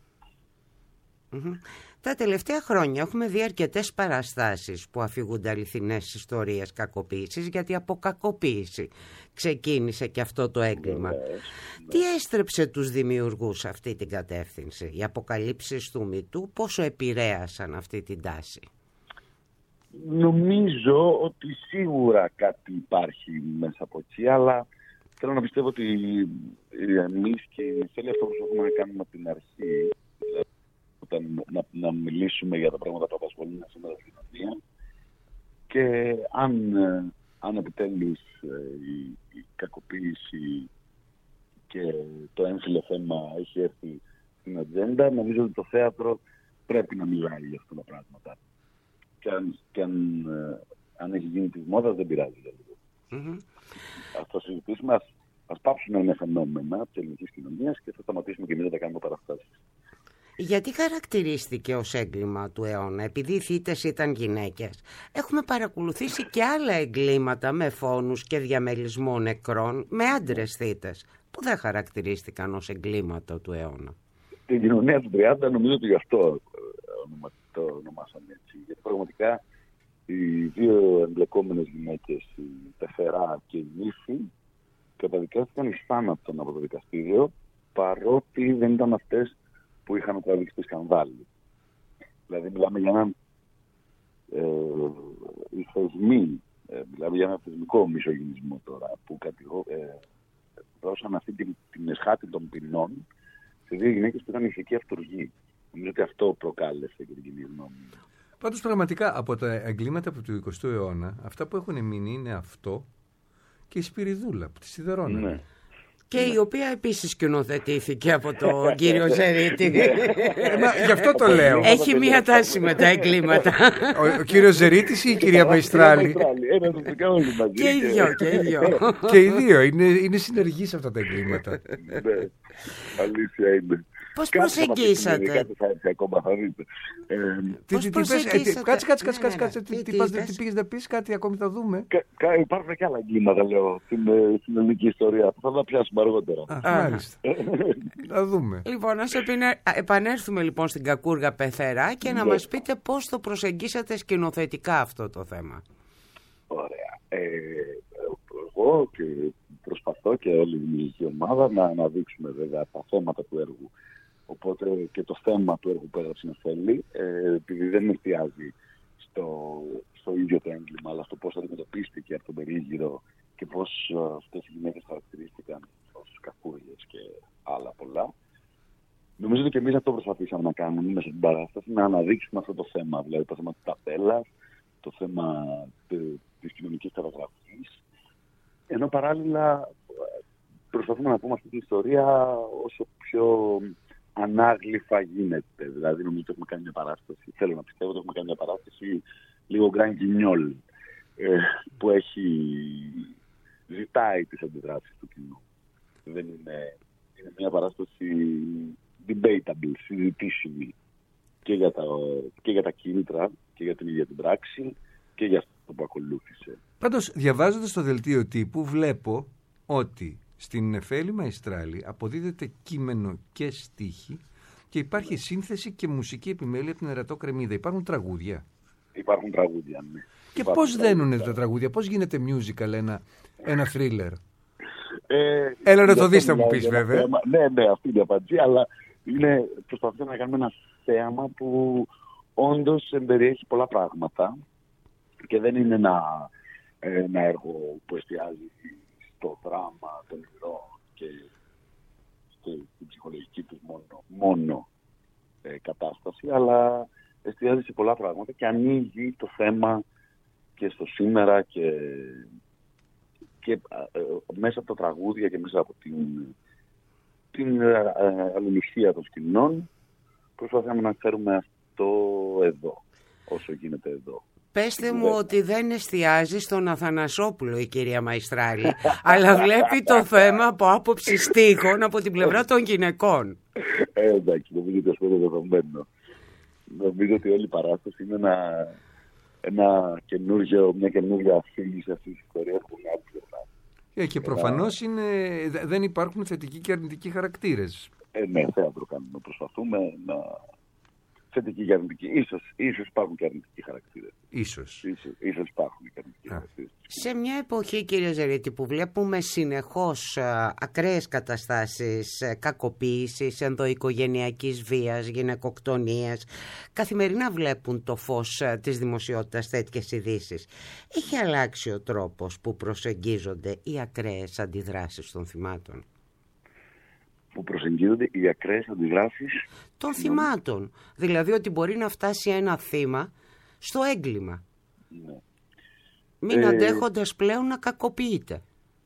[SPEAKER 2] Τα τελευταία χρόνια έχουμε δει αρκετές παραστάσεις που αφηγούνται αληθινές ιστορίες κακοποίησης, γιατί από κακοποίηση ξεκίνησε και αυτό το έγκλημα. Τι έστρεψε τους δημιουργούς αυτή την κατεύθυνση? Οι αποκαλύψεις του Μητού πόσο επηρέασαν αυτή την τάση?
[SPEAKER 6] Νομίζω ότι σίγουρα κάτι υπάρχει μέσα από εκεί, αλλά θέλω να πιστεύω ότι εμείς και θέλει αυτό που προσπαθούμε να κάνουμε από την αρχή, να μιλήσουμε για τα πράγματα που απασχολούν σήμερα στην κοινωνία, και αν επιτέλους η κακοποίηση και το έμφυλο θέμα έχει έρθει στην ατζέντα, νομίζω ότι το θέατρο πρέπει να μιλάει για αυτά τα πράγματα. Και αν έχει γίνει της μόδας δεν πειράζει για λίγο. Ας το συζητήσουμε, ας πάψουμε να είναι φαινόμενα της ελληνικής κοινωνίας και θα σταματήσουμε και εμείς να τα κάνουμε παραστάσεις.
[SPEAKER 2] Γιατί χαρακτηρίστηκε ως έγκλημα του αιώνα? Επειδή οι θύτες ήταν γυναίκες. Έχουμε παρακολουθήσει και άλλα εγκλήματα με φόνους και διαμελισμό νεκρών με άντρες θύτες που δεν χαρακτηρίστηκαν ως εγκλήματα του αιώνα.
[SPEAKER 6] Στην κοινωνία του 30 νομίζω ότι γι' αυτό το ονομάσαμε έτσι. Γιατί πραγματικά οι δύο εμπλεκόμενες γυναίκες, η Πεθερά και η Νύφη, καταδικάστηκαν εις θάνατον από το δικαστήριο, παρότι δεν ήταν αυτές που είχαν τραβήξει τη σκανδάλη. Δηλαδή μιλάμε για έναν μιλάμε για ένα θεσμικό μισογυνισμό τώρα, που δώσαν αυτή την εσχάτη των ποινών σε δύο γυναίκες που ήταν ηθική αυτοργή. Νομίζω ότι αυτό προκάλεσε και την κοινή γνώμη.
[SPEAKER 1] Πάντως πραγματικά από τα εγκλήματα του 20ου αιώνα, αυτά που έχουν μείνει είναι αυτό και η Σπυριδούλα που τη σιδερώνανε. Ναι.
[SPEAKER 2] Και η οποία επίσης σκηνοθετήθηκε από τον κύριο Ζερίτη.
[SPEAKER 1] Γι' αυτό το λέω.
[SPEAKER 2] Έχει μία τάση με τα εγκλήματα.
[SPEAKER 1] Ο κύριος Ζερίτης ή η κυρία Μαϊστράλη?
[SPEAKER 2] Και οι δυο, και οι δυο.
[SPEAKER 1] Και οι δύο είναι συνεργοί σε αυτά τα εγκλήματα.
[SPEAKER 6] Αλήθεια είναι.
[SPEAKER 2] Πώς
[SPEAKER 6] Κάτι θα μας
[SPEAKER 2] προσεγγίσατε?
[SPEAKER 6] συμβαίνει, κάτι θα έρθει ακόμα, θα δείτε.
[SPEAKER 2] Πώς προσεγγίσατε?
[SPEAKER 1] Κάτσε,
[SPEAKER 2] τι
[SPEAKER 1] τι
[SPEAKER 2] είπες?
[SPEAKER 1] πήγες να πεις, κάτι ακόμη θα δούμε.
[SPEAKER 6] Υπάρχουν και άλλα εγκλήματα, λέω, στην ελληνική ιστορία. Θα τα πιάσουμε αργότερα.
[SPEAKER 1] Μάλιστα. Θα δούμε.
[SPEAKER 2] Λοιπόν, ας επανέλθουμε λοιπόν στην Κακούργα Πεθερά και να μας πείτε πώς το προσεγγίσατε σκηνοθετικά αυτό το θέμα.
[SPEAKER 6] Ωραία. Εγώ και προσπαθώ και όλη η δημιουργική ομάδα να αναδείξουμε βέβαια τα θέματα του έργου. Οπότε και το θέμα του έργου που έγραψε η Νεφέλη, επειδή δεν εστιάζει στο ίδιο το έγκλημα, αλλά στο πώς αντιμετωπίστηκε από τον περίγυρο και πώς αυτές οι γυναίκες χαρακτηρίστηκαν ως κακούργες και άλλα πολλά. Νομίζω ότι και εμείς αυτό προσπαθήσαμε να κάνουμε μέσα στην παράσταση, να αναδείξουμε αυτό το θέμα, δηλαδή το θέμα της ταπέλας, το θέμα της κοινωνικής καταγραφής, ενώ παράλληλα προσπαθούμε να πούμε αυτή την ιστορία όσο πιο ανάγλυφα γίνεται. Δηλαδή νομίζω ότι έχουμε κάνει μια παράσταση, θέλω να πιστεύω ότι έχουμε κάνει μια παράσταση λίγο grand guignol, που ζητάει τις αντιδράσεις του κοινού. Δεν είναι μια παράσταση debatable, συζητήσιμη και για τα κίνητρα και για την ίδια την πράξη και για αυτό που ακολούθησε.
[SPEAKER 1] Πάντως, διαβάζοντας το δελτίο τύπου, βλέπω ότι στην Νεφέλη Μαϊστράλη αποδίδεται κείμενο και στίχη και υπάρχει σύνθεση και μουσική επιμέλεια από την Ερατό Κρεμμύδα. Υπάρχουν τραγούδια.
[SPEAKER 6] Υπάρχουν τραγούδια, ναι.
[SPEAKER 1] Και πώς δένουνε τα τραγούδια, πώς γίνεται musical ένα thriller? Έλα να το δεις, θα μου πεις βέβαια.
[SPEAKER 6] Ναι, αυτή είναι η απάντηση, αλλά προσπαθούμε να κάνουμε ένα θέαμα που όντως εμπεριέχει πολλά πράγματα και δεν είναι ένα έργο που εστιάζει στο δράμα των ηρώων και στην ψυχολογική τους μόνο κατάσταση, αλλά εστιάζει σε πολλά πράγματα και ανοίγει το θέμα και στο σήμερα και μέσα από τα τραγούδια και μέσα από την αλληλουχία των σκηνών προσπαθούμε να φέρουμε αυτό εδώ, όσο γίνεται εδώ.
[SPEAKER 2] Πέστε μου ότι δεν εστιάζει στον Αθανασόπουλο η κυρία Μαϊστράλη, αλλά βλέπει το θέμα από άποψη στίχων από την πλευρά των γυναικών.
[SPEAKER 6] Εντάξει, νομίζω ότι αυτό είναι δεδομένο. Νομίζω ότι όλη η παράσταση είναι μια καινούργια αφήγηση αυτής της ιστορίας που είναι άπλωνα.
[SPEAKER 1] Και προφανώς δεν υπάρχουν θετικοί και αρνητικοί χαρακτήρες.
[SPEAKER 6] Ναι, θέατρο κάνουμε. Προσπαθούμε να... Θετικοί και αρνητικοί. Ίσως υπάρχουν και αρνητικοί χαρακτήρες. Ίσως υπάρχουν και αρνητικοί χαρακτήρες.
[SPEAKER 2] Σε μια εποχή, κύριε Ζερίτη, που βλέπουμε συνεχώς ακραίες καταστάσεις κακοποίησης, ενδοοικογενειακής βίας, γυναικοκτονίας, καθημερινά βλέπουν το φως της δημοσιότητας τέτοιες ειδήσεις. Έχει αλλάξει ο τρόπος που προσεγγίζονται οι ακραίες αντιδράσεις των θυμάτων?
[SPEAKER 6] Που προσεγγίζονται οι ακραίες αντιδράσεις
[SPEAKER 2] των θυμάτων. Δηλαδή ότι μπορεί να φτάσει ένα θύμα στο έγκλημα.
[SPEAKER 6] Ναι.
[SPEAKER 2] Μην αντέχοντας πλέον να κακοποιείται.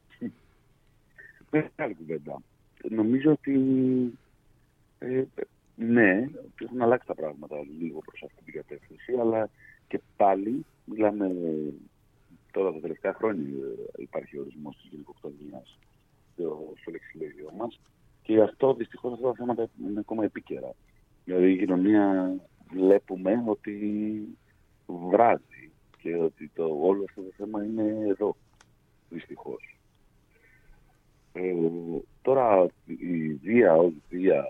[SPEAKER 6] Μεγάλη κουβέντα. Νομίζω ότι ναι, έχουν αλλάξει τα πράγματα λίγο προς αυτή την κατεύθυνση, αλλά και πάλι μιλάμε τώρα τα τελευταία χρόνια υπάρχει ορισμός της γυναικοκτονίας στο λεξιλόγιο μας. Και αυτό δυστυχώς αυτά τα θέματα είναι ακόμα επίκαιρα. Δηλαδή η κοινωνία βλέπουμε ότι βράζει και ότι όλο αυτό το θέμα είναι εδώ, δυστυχώς. Τώρα η βία ως βία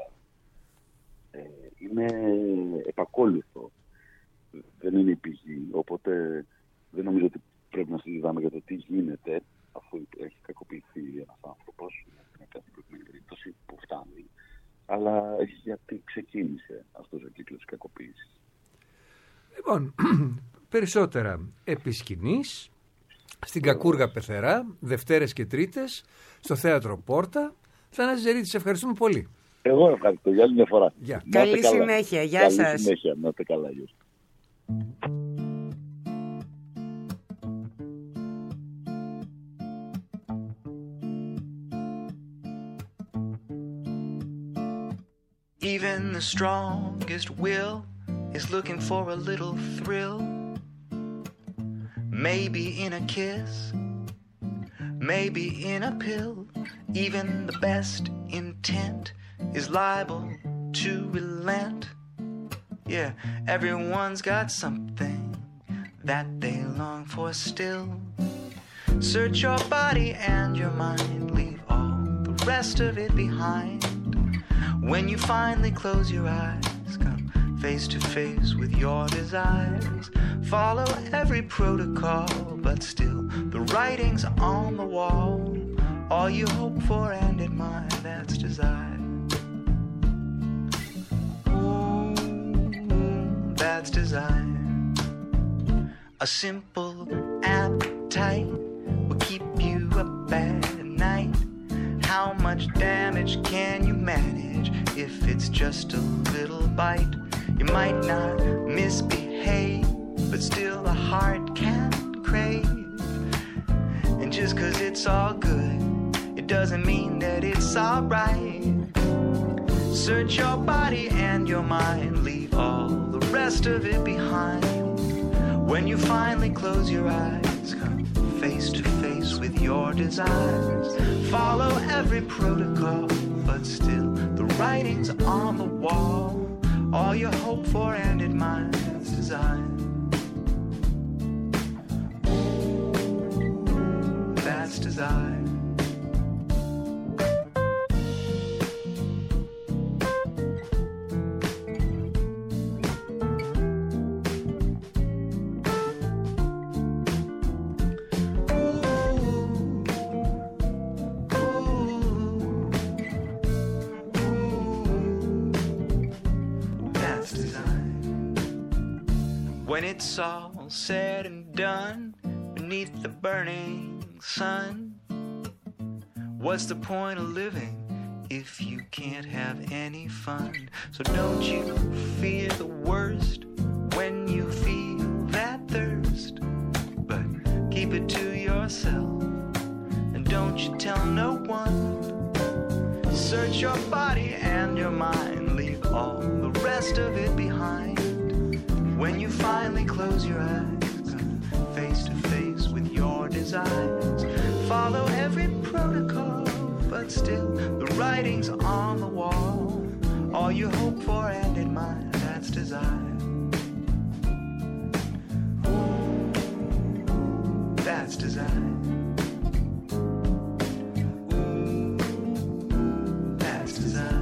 [SPEAKER 6] είναι επακόλουθο. Δεν είναι η πηγή, οπότε δεν νομίζω ότι πρέπει να συζητάμε για το τι γίνεται αφού έχει κακοποιηθεί ένας άνθρωπος. Κάτι προκειμένη περίπτωση που φτάνει, αλλά γιατί ξεκίνησε αυτός ο κύκλος της κακοποίησης.
[SPEAKER 1] Λοιπόν, περισσότερα επί σκηνής, στην Κακούργα Πεθερά, Δευτέρες και Τρίτες, στο Θέατρο Πόρτα. Θανάση Ζερίτη, σε ευχαριστούμε πολύ.
[SPEAKER 6] Εγώ ευχαριστώ για άλλη μια φορά.
[SPEAKER 2] Καλή συνέχεια, γεια σας.
[SPEAKER 6] Καλή συνέχεια, να είστε καλά.
[SPEAKER 7] Even the strongest will is looking for a little thrill. Maybe in a kiss, maybe in a pill. Even the best intent is liable to relent. Yeah, everyone's got something that they long for still. Search your body and your mind, leave all the rest of it behind. When you finally close your eyes, come face to face with your desires. Follow every protocol, but still the writing's on the wall. All you hope for and admire, that's desire. Ooh, that's desire. A simple appetite will keep you up at night. How much damage can you manage if it's just a little bite? You might not misbehave, but still the heart can crave. And just 'cause it's all good, it doesn't mean that it's alright. Search your body and your mind, leave all the rest of it behind. When you finally close your eyes, come face to face with your desires. Follow every protocol, but still the writing's on the wall. All you hope for and admire is desire. That's desire. When it's all said and done, beneath the burning sun, what's the point of living if you can't have any fun? So don't you fear the worst when you feel that thirst, but keep it to yourself and don't you tell no one. Search your body and your mind, leave all the rest of it behind. When you finally close your eyes, come face to face with your desires. Follow every protocol, but still the writing's on the wall. All you hope for and admire, that's desire. Ooh, that's desire. Ooh, that's desire.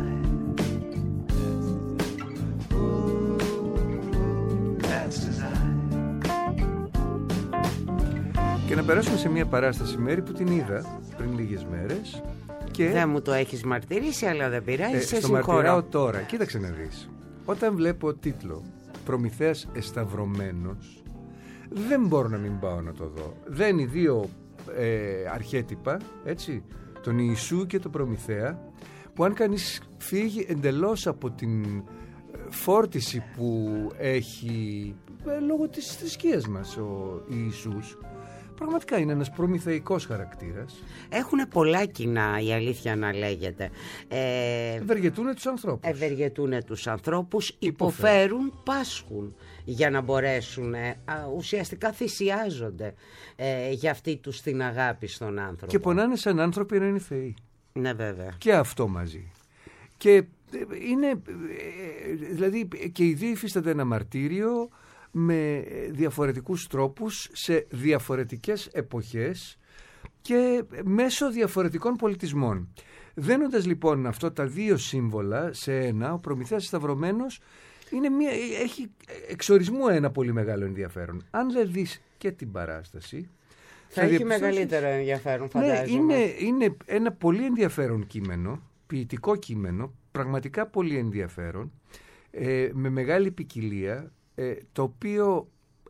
[SPEAKER 1] Και να περάσουμε σε μια παράσταση μέρη που την είδα πριν λίγες μέρες. Και
[SPEAKER 2] δεν μου το έχεις μαρτυρήσει, αλλά δεν πειράζει, σε
[SPEAKER 1] στο
[SPEAKER 2] συγχωρώ.
[SPEAKER 1] μαρτυράω τώρα. Κοίταξε να δεις. Όταν βλέπω τίτλο «Προμηθέας εσταυρωμένος», δεν μπορώ να μην πάω να το δω. Δεν είναι οι δύο αρχέτυπα, έτσι, τον Ιησού και τον Προμηθέα, που αν κανείς φύγει εντελώς από την φόρτιση που έχει λόγω της θρησκείας μας ο Ιησούς, πραγματικά είναι ένας προμηθεϊκός χαρακτήρας.
[SPEAKER 2] Έχουν πολλά κοινά, η αλήθεια να λέγεται.
[SPEAKER 1] Ευεργετούνε τους ανθρώπους.
[SPEAKER 2] Ευεργετούνε τους ανθρώπους, υποφέρουν, πάσχουν για να μπορέσουν, ουσιαστικά θυσιάζονται για αυτή τους την αγάπη στον άνθρωπο.
[SPEAKER 1] Και πονάνε σαν άνθρωποι να είναι θεοί.
[SPEAKER 2] Ναι, βέβαια.
[SPEAKER 1] Και αυτό μαζί. Και είναι, δηλαδή και οι δύο υφίστανται ένα μαρτύριο με διαφορετικούς τρόπους σε διαφορετικές εποχές και μέσω διαφορετικών πολιτισμών. Δένοντας λοιπόν αυτό τα δύο σύμβολα σε ένα, ο Προμηθέας σταυρωμένος έχει εξορισμού ένα πολύ μεγάλο ενδιαφέρον. Αν δεν δεις και την παράσταση,
[SPEAKER 2] θα έχει μεγαλύτερο ενδιαφέρον, φαντάζομαι.
[SPEAKER 1] Ναι, είναι ένα πολύ ενδιαφέρον κείμενο, ποιητικό κείμενο, πραγματικά πολύ ενδιαφέρον, με μεγάλη ποικιλία, το οποίο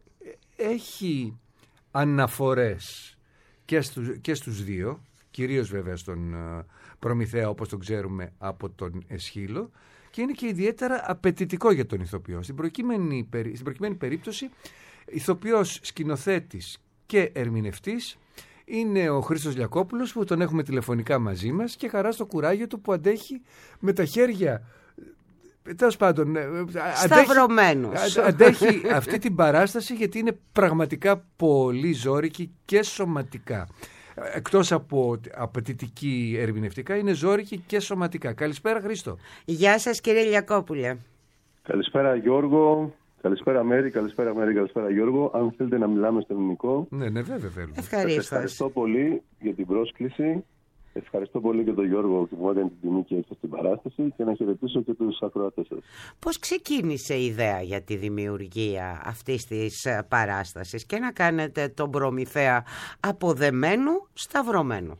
[SPEAKER 1] έχει αναφορές και στους δύο, κυρίως βέβαια στον Προμηθέα όπως τον ξέρουμε από τον Εσχύλο, και είναι και ιδιαίτερα απαιτητικό για τον ηθοποιό. Στην προκειμένη περίπτωση, ηθοποιός, σκηνοθέτης και ερμηνευτής είναι ο Χρήστος Λιακόπουλος, που τον έχουμε τηλεφωνικά μαζί μας και χαρά στο κουράγιο του που αντέχει με τα χέρια, τέλος πάντων,
[SPEAKER 2] σταυρωμένος.
[SPEAKER 1] Αντέχει αυτή την παράσταση, γιατί είναι πραγματικά πολύ ζώρικη και σωματικά. εκτός από απαιτητική ερμηνευτικά, είναι ζώρικη και σωματικά. Καλησπέρα, Χρήστο.
[SPEAKER 2] Γεια σας, κύριε Λιακόπουλε.
[SPEAKER 8] Καλησπέρα Γιώργο, καλησπέρα Μέρη, καλησπέρα Γιώργο. Αν θέλετε να μιλάμε στο ελληνικό.
[SPEAKER 1] Ναι, βέβαια θέλουμε.
[SPEAKER 2] Ευχαριστώ.
[SPEAKER 8] Ευχαριστώ πολύ για την πρόσκληση. Ευχαριστώ πολύ και τον Γιώργο που μου έκανε την τιμή και ήρθε στην παράσταση και να χαιρετήσω και τους ακροατές σας.
[SPEAKER 2] Πώς ξεκίνησε η ιδέα για τη δημιουργία αυτής της παράστασης και να κάνετε τον Προμηθέα αποδεμένου σταυρωμένου?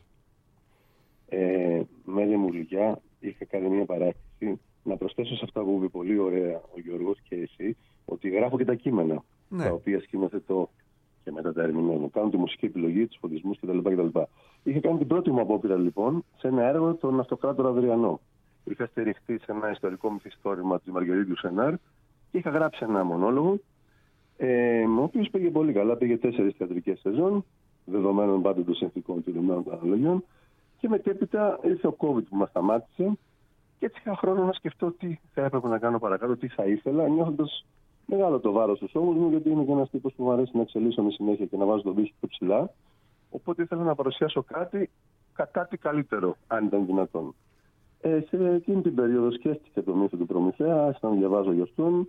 [SPEAKER 8] Μέρη μου Λυγιά, είχα κάνει μια παράσταση. Να προσθέσω σε αυτά που είπε πολύ ωραία ο Γιώργος και εσύ, ότι γράφω και τα κείμενα, τα οποία σκηνοθετώ και μετά τα ερμηνεύω. Κάνω τη μουσική επιλογή, τους φωτισμούς κτλ. Είχα κάνει την πρώτη μου απόπειρα λοιπόν σε ένα έργο τον Αυτοκράτορα Αδριανό. Είχα στηριχτεί σε ένα ιστορικό μυθιστόρημα της Μαργαρίτου Σενάρ και είχα γράψει ένα μονόλογο, ο οποίος πήγε πολύ καλά. Πήγε 4 θεατρικές σεζόν, δεδομένων πάντα των συνθηκών των αναλογιών. Και μετέπειτα ήρθε ο COVID που μας σταμάτησε. Και έτσι είχα χρόνο να σκεφτώ τι θα έπρεπε να κάνω παρακάτω, τι θα ήθελα, νιώθοντας μεγάλο το βάρος στους ώμους μου, γιατί είμαι και ένας τύπος που μου αρέσει να εξελίσσομαι συνέχεια και να βάζω τον πύχη πιο ψηλά. Οπότε ήθελα να παρουσιάσω κάτι καλύτερο, αν ήταν δυνατόν. Σε εκείνη την περίοδο σκέφτηκα το μύθο του Προμηθέα, άρχισα να διαβάζω για αυτόν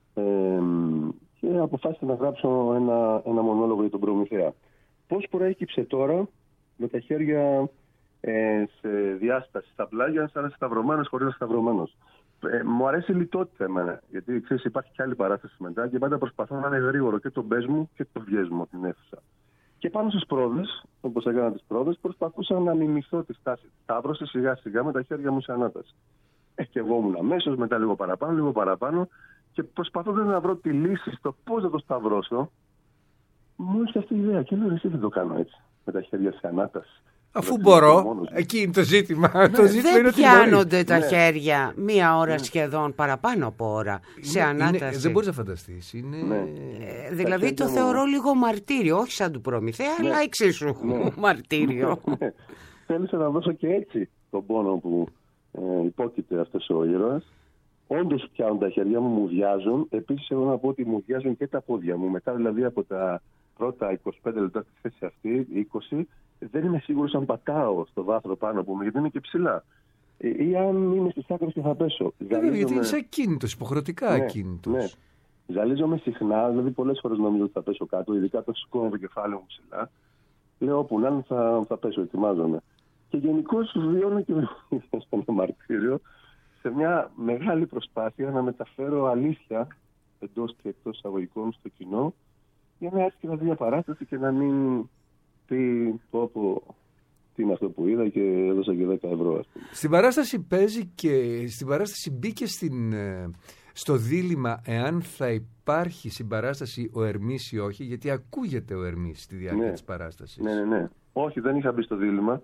[SPEAKER 8] και αποφάσισα να γράψω ένα μονόλογο για τον Προμηθέα. Πώς προέκυψε τώρα με τα χέρια σε διάσταση στα πλάγια, σαν να σταυρωμένος χωρίς να σταυρωμένος. Μου αρέσει η λιτότητα εμένα, γιατί ξέρεις, υπάρχει και άλλη παράσταση μετά και πάντα προσπαθώ να είναι γρήγορο και το μπες μου και το βγες μου από την αίθουσα. Και πάνω στις πρόβες, όπως έκανα τις πρόβες, προσπαθούσα να μιμηθώ τη στάση της σταύρωσης σιγά σιγά με τα χέρια μου σε ανάταση. Και εγώ ήμουν αμέσως, μετά λίγο παραπάνω και προσπαθώντας να βρω τη λύση στο πώς θα το σταυρώσω, μου ήρθε αυτή η ιδέα και λέω: εσύ δεν το κάνω έτσι, με τα χέρια σε ανάταση.
[SPEAKER 1] Αφού μπορώ, εκεί είναι το ζήτημα. Το ζήτημα
[SPEAKER 2] δεν
[SPEAKER 1] είναι ότι
[SPEAKER 2] πιάνονται τα χέρια μία ώρα σχεδόν, παραπάνω από ώρα, σε ανάταση.
[SPEAKER 1] Δεν μπορείς να φανταστείς.
[SPEAKER 2] Δηλαδή το θεωρώ λίγο μαρτύριο, όχι σαν του Προμηθέα, αλλά εξίσου μαρτύριο.
[SPEAKER 8] Θέλησα να δώσω και έτσι τον πόνο που υπόκειται αυτός ο ήρωας. Όντως πιάνουν τα χέρια μου βιάζουν. Επίσης, εγώ να πω ότι μου βιάζουν και τα πόδια μου. Μετά δηλαδή από τα πρώτα 25 λεπτά στη θέση αυτή, 20, δεν είμαι σίγουρος αν πατάω στο βάθρο πάνω από μου, γιατί είναι και ψηλά. Ή αν είμαι στις άκρες και θα πέσω.
[SPEAKER 1] Γιατί είσαι ακίνητος, υποχρεωτικά ακίνητος. Ναι.
[SPEAKER 8] Ζαλίζομαι συχνά, δηλαδή πολλές φορές νομίζω ότι θα πέσω κάτω, ειδικά το σηκώνω το κεφάλι μου ψηλά. Λέω όπου να είναι θα πέσω, ετοιμάζομαι. Και γενικώς βιώνω και στο μαρτύριο σε μια μεγάλη προσπάθεια να μεταφέρω αλήθεια εντός και εκτός εισαγωγικών στο κοινό, για να έρθει και να δει μια παράσταση και να μην πει τι είναι αυτό που είδα και έδωσα και 10 ευρώ, ας πούμε.
[SPEAKER 1] Στην παράσταση παίζει και στην παράσταση μπήκε στο δίλημμα εάν θα υπάρχει στην παράσταση ο Ερμής ή όχι, γιατί ακούγεται ο Ερμής στη διάρκεια της παράστασης.
[SPEAKER 8] Ναι. Όχι, δεν είχα μπει στο δίλημμα.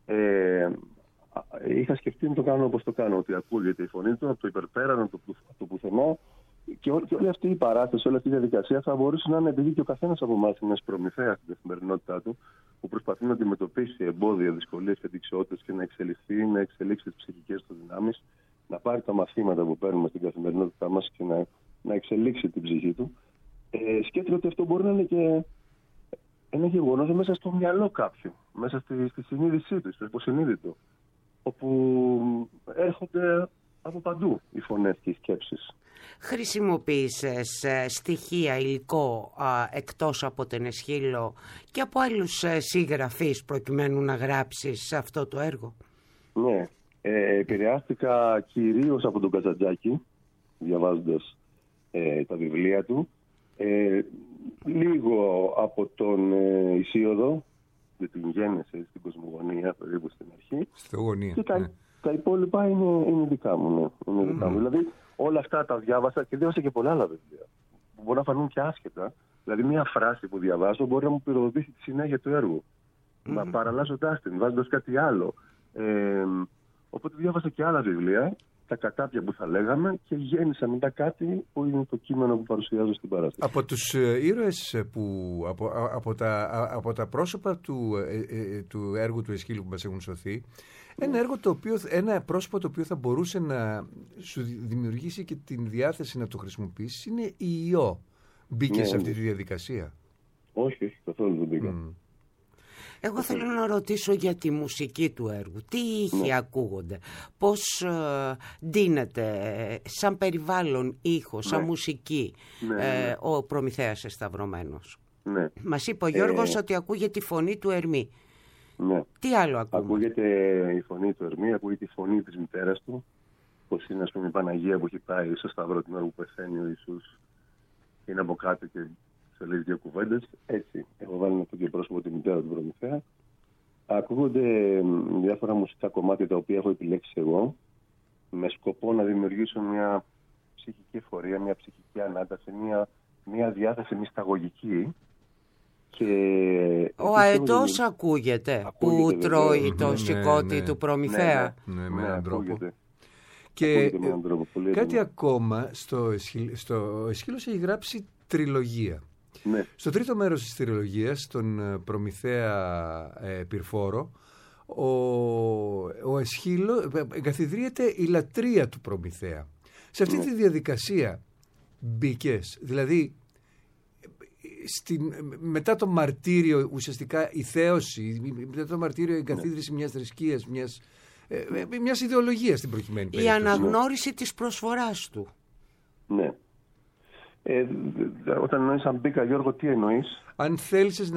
[SPEAKER 8] Είχα σκεφτεί να το κάνω όπως το κάνω, ότι ακούγεται η φωνή του από το υπερπέραν, από το πουθενά. Και όλη αυτή η παράσταση, όλη αυτή η διαδικασία θα μπορούσε να είναι, επειδή και ο καθένας από εμάς είναι ένας προμηθέας στην καθημερινότητά του, που προσπαθεί να αντιμετωπίσει εμπόδια, δυσκολίες και δεξιότητες και να εξελιχθεί, να εξελίξει τις ψυχικές του δυνάμεις, να πάρει τα μαθήματα που παίρνουμε στην καθημερινότητά μας και να εξελίξει την ψυχή του. Σκέφτομαι ότι αυτό μπορεί να είναι και ένα γεγονός μέσα στο μυαλό κάποιου, μέσα στη συνείδησή του, στο υποσυνείδητο, όπου έρχονται από παντού οι φωνές και οι σκέψεις.
[SPEAKER 2] Χρησιμοποίησες στοιχεία, υλικό εκτός από τον Εσχύλο και από άλλους συγγραφείς προκειμένου να γράψεις αυτό το έργο?
[SPEAKER 8] Ναι, επηρεάστηκα κυρίως από τον Καζαντζάκη, διαβάζοντας τα βιβλία του, λίγο από τον Ησίοδο, με την γέννηση στην κοσμογονία περίπου στην αρχή.
[SPEAKER 1] Στη γωνία.
[SPEAKER 8] Και τα υπόλοιπα είναι δικά μου. Ναι. Είναι δικά μου. Δηλαδή όλα αυτά τα διάβασα και διάβασα και πολλά άλλα βιβλία. Μπορεί να φανούν και άσχετα. Δηλαδή μια φράση που διαβάζω μπορεί να μου πυροδοτήσει τη συνέχεια του έργου. Να παραλλάζοντάς την, βάζοντας κάτι άλλο. Οπότε διάβασα και άλλα βιβλία, τα κατάπια που θα λέγαμε, και γέννησα μετά κάτι που είναι το κείμενο που παρουσιάζω στην παράσταση.
[SPEAKER 1] Από τους ήρωες, από τα πρόσωπα του έργου του Εσχύλου που μας έχουν σωθεί, ένα πρόσωπο το οποίο θα μπορούσε να σου δημιουργήσει και την διάθεση να το χρησιμοποιήσεις είναι η Ιώ. Μπήκε σε αυτή τη διαδικασία?
[SPEAKER 8] Όχι, καθόλου δεν μπήκα.
[SPEAKER 2] Εγώ θέλω να ρωτήσω για τη μουσική του έργου. Τι ήχοι ακούγονται, πώς ντύνεται σαν περιβάλλον ήχο, σαν μουσική ο Προμηθέας Εσταυρωμένος.
[SPEAKER 8] Ναι.
[SPEAKER 2] Μας είπε ο Γιώργος ότι ακούγεται η φωνή του Ερμή.
[SPEAKER 8] Ναι.
[SPEAKER 2] Τι άλλο ακούμε?
[SPEAKER 8] Ακούγεται η φωνή του Ερμή, ακούγεται η φωνή της μητέρας του. Πώς είναι, ας πούμε, η Παναγία που έχει πάει στο Σταυρό την ώρα που πεθαίνει ο Ιησούς. Είναι από κάτω και σε λέει δύο κουβέντες. Έτσι, έχω βάλει αυτό και πρόσωπο τη μητέρα του Προμηθέα. Ακούγονται διάφορα μουσικά κομμάτια τα οποία έχω επιλέξει εγώ, με σκοπό να δημιουργήσω μια ψυχική εφορία, μια ψυχική ανάταση, μια διάθεση μυσταγωγική. Και
[SPEAKER 2] ο αετός ακούγεται που τρώει το σηκώτη του Προμηθέα.
[SPEAKER 1] Ναι, με έναν τρόπο.
[SPEAKER 8] Και
[SPEAKER 1] κάτι ακόμα, στο Αισχύλος έχει γράψει τριλογία.
[SPEAKER 8] Ναι.
[SPEAKER 1] Στο τρίτο μέρος της τριλογίας, τον Προμηθέα Πυρφόρο, ο Αισχύλος εγκαθιδρύεται η λατρεία του Προμηθέα. Σε αυτή τη διαδικασία μπήκες, δηλαδή μετά το μαρτύριο, ουσιαστικά η θέωση, μετά το μαρτύριο η εγκαθίδρυση μιας θρησκείας, μιας ιδεολογίας στην προκειμένη περίπτωση.
[SPEAKER 2] Η αναγνώριση της προσφοράς του.
[SPEAKER 8] Ναι. Όταν εννοείς αν μπήκα, Γιώργο, τι εννοείς?
[SPEAKER 1] Αν θέλεις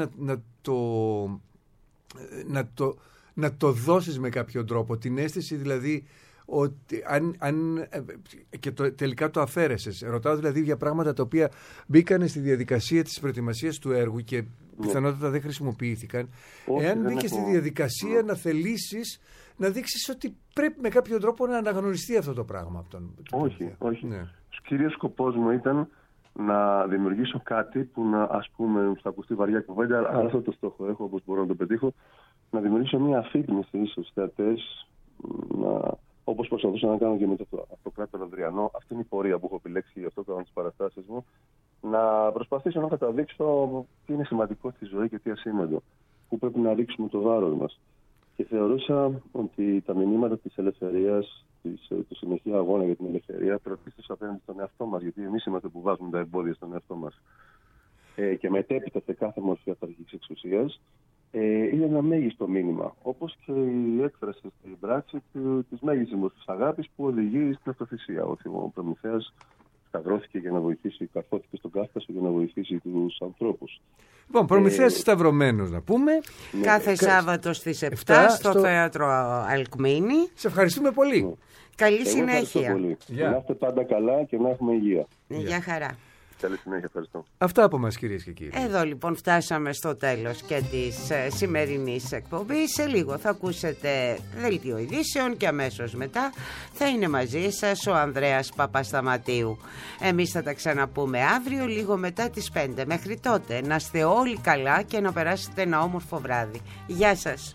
[SPEAKER 1] να το δώσεις με κάποιο τρόπο, την αίσθηση δηλαδή ότι και τελικά το αφαίρεσες. Ρωτάω δηλαδή για πράγματα τα οποία μπήκανε στη διαδικασία της προετοιμασίας του έργου και πιθανότατα δεν χρησιμοποιήθηκαν. Εάν μπήκε στη διαδικασία να θελήσεις να δείξεις ότι πρέπει με κάποιο τρόπο να αναγνωριστεί αυτό το πράγμα.
[SPEAKER 8] Όχι. Ναι. Κύριος σκοπός μου ήταν να δημιουργήσω κάτι που να, ας πούμε, θα ακουστεί βαριά κουβέντα, αλλά αυτό το στόχο έχω, όπως μπορώ να το πετύχω, να δημιουργήσω μια αφύπνιση στους θεατές, όπως προσπαθούσα να κάνω και με το Αυτοκράτορα Αδριανό. Αυτή είναι η πορεία που έχω επιλέξει, γι' αυτό κάνω τις παραστάσεις μου. Να προσπαθήσω να καταδείξω τι είναι σημαντικό στη ζωή και τι ασήμαντο, που πρέπει να ρίξουμε το βάρος μας. Και θεωρούσα ότι τα μηνύματα της ελευθερίας, του συνεχή αγώνα για την ελευθερία, πρωτίστως απέναντι στον εαυτό μας, γιατί εμείς είμαστε που βάζουμε τα εμπόδια στον εαυτό μας. Και μετέπειτα σε κάθε μορφή αυταρχικής εξουσίας, είναι ένα μέγιστο μήνυμα. Όπως και η έκφραση στην πράξη της μέγιστης μορφής αγάπης που οδηγεί στην αυτοθυσία. Ο Προμηθέας σταυρώθηκε για να βοηθήσει, καρφώθηκε στον Κάφκασο για να βοηθήσει τους ανθρώπους.
[SPEAKER 1] Λοιπόν, Προμηθέας Σταυρωμένος να πούμε.
[SPEAKER 2] Κάθε Σάββατο στις 7 στο Θέατρο Αλκμήνη.
[SPEAKER 1] Σε ευχαριστούμε πολύ.
[SPEAKER 2] Καλή συνέχεια.
[SPEAKER 8] Να είστε πάντα καλά και να έχουμε υγεία.
[SPEAKER 2] Γεια χαρά.
[SPEAKER 8] Καλή συνέχεια, ευχαριστώ.
[SPEAKER 1] Αυτά από μας, κυρίες και κύριοι.
[SPEAKER 2] Εδώ λοιπόν φτάσαμε στο τέλος και της σημερινής εκπομπής. Σε λίγο θα ακούσετε δελτίο ειδήσεων και αμέσως μετά θα είναι μαζί σας ο Ανδρέας Παπασταματίου. Εμείς θα τα ξαναπούμε αύριο λίγο μετά τις 5. Μέχρι τότε να είστε όλοι καλά και να περάσετε ένα όμορφο βράδυ. Γεια σας.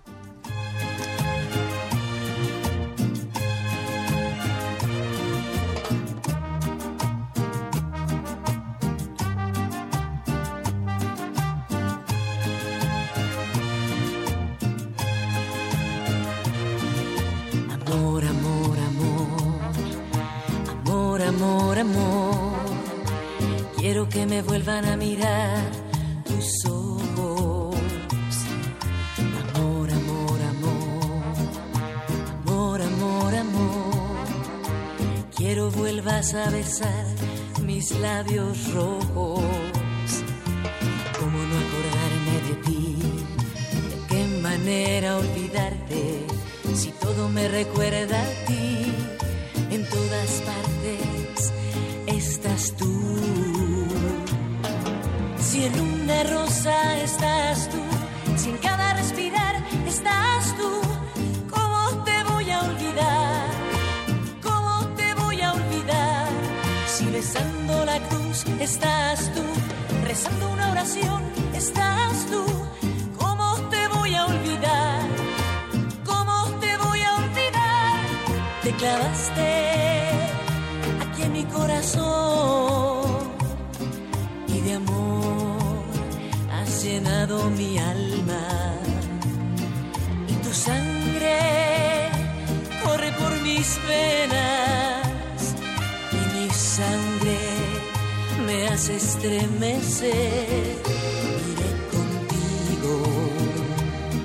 [SPEAKER 9] Quiero que me vuelvan a mirar tus ojos. Amor, amor, amor. Amor, amor, amor. Quiero vuelvas a besar mis labios rojos. ¿Cómo no acordarme de ti? ¿De qué manera olvidarte? Si todo me recuerda a ti, en todas partes estás tú. Si en una rosa estás tú, si en cada respirar estás tú, ¿cómo te voy a olvidar? ¿Cómo te voy a olvidar? Si besando la cruz estás tú, rezando una oración estás tú, ¿cómo te voy a olvidar? ¿Cómo te voy a olvidar? Te clavaste aquí en mi corazón y de amor has llenado mi alma y tu sangre corre por mis venas y mi sangre me hace estremecer. Iré contigo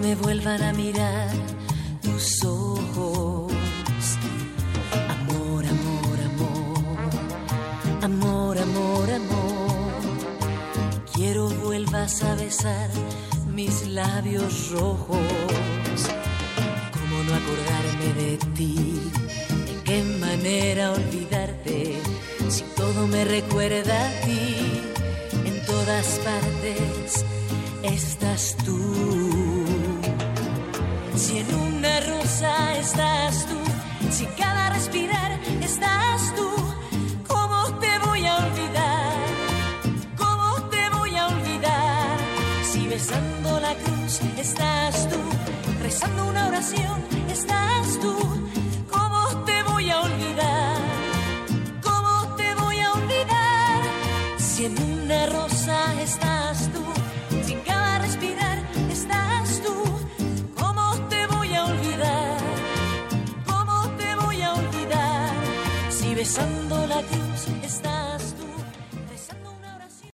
[SPEAKER 9] me vuelvan a mirar tus ojos. Amor, amor, amor, amor, amor, amor. Quiero vuelvas a besar mis labios rojos. ¿Cómo no acordarme de ti? ¿De qué manera olvidarte? Si todo me recuerda a ti, en todas partes estás tú. Si en una rosa estás tú, si cada respirar estás tú, ¿cómo te voy a olvidar? ¿Cómo te voy a olvidar? Si besando la cruz estás tú, rezando una oración estás tú, ¿cómo te voy a olvidar? ¿Cómo te voy a olvidar? Si en una rosa estás tú,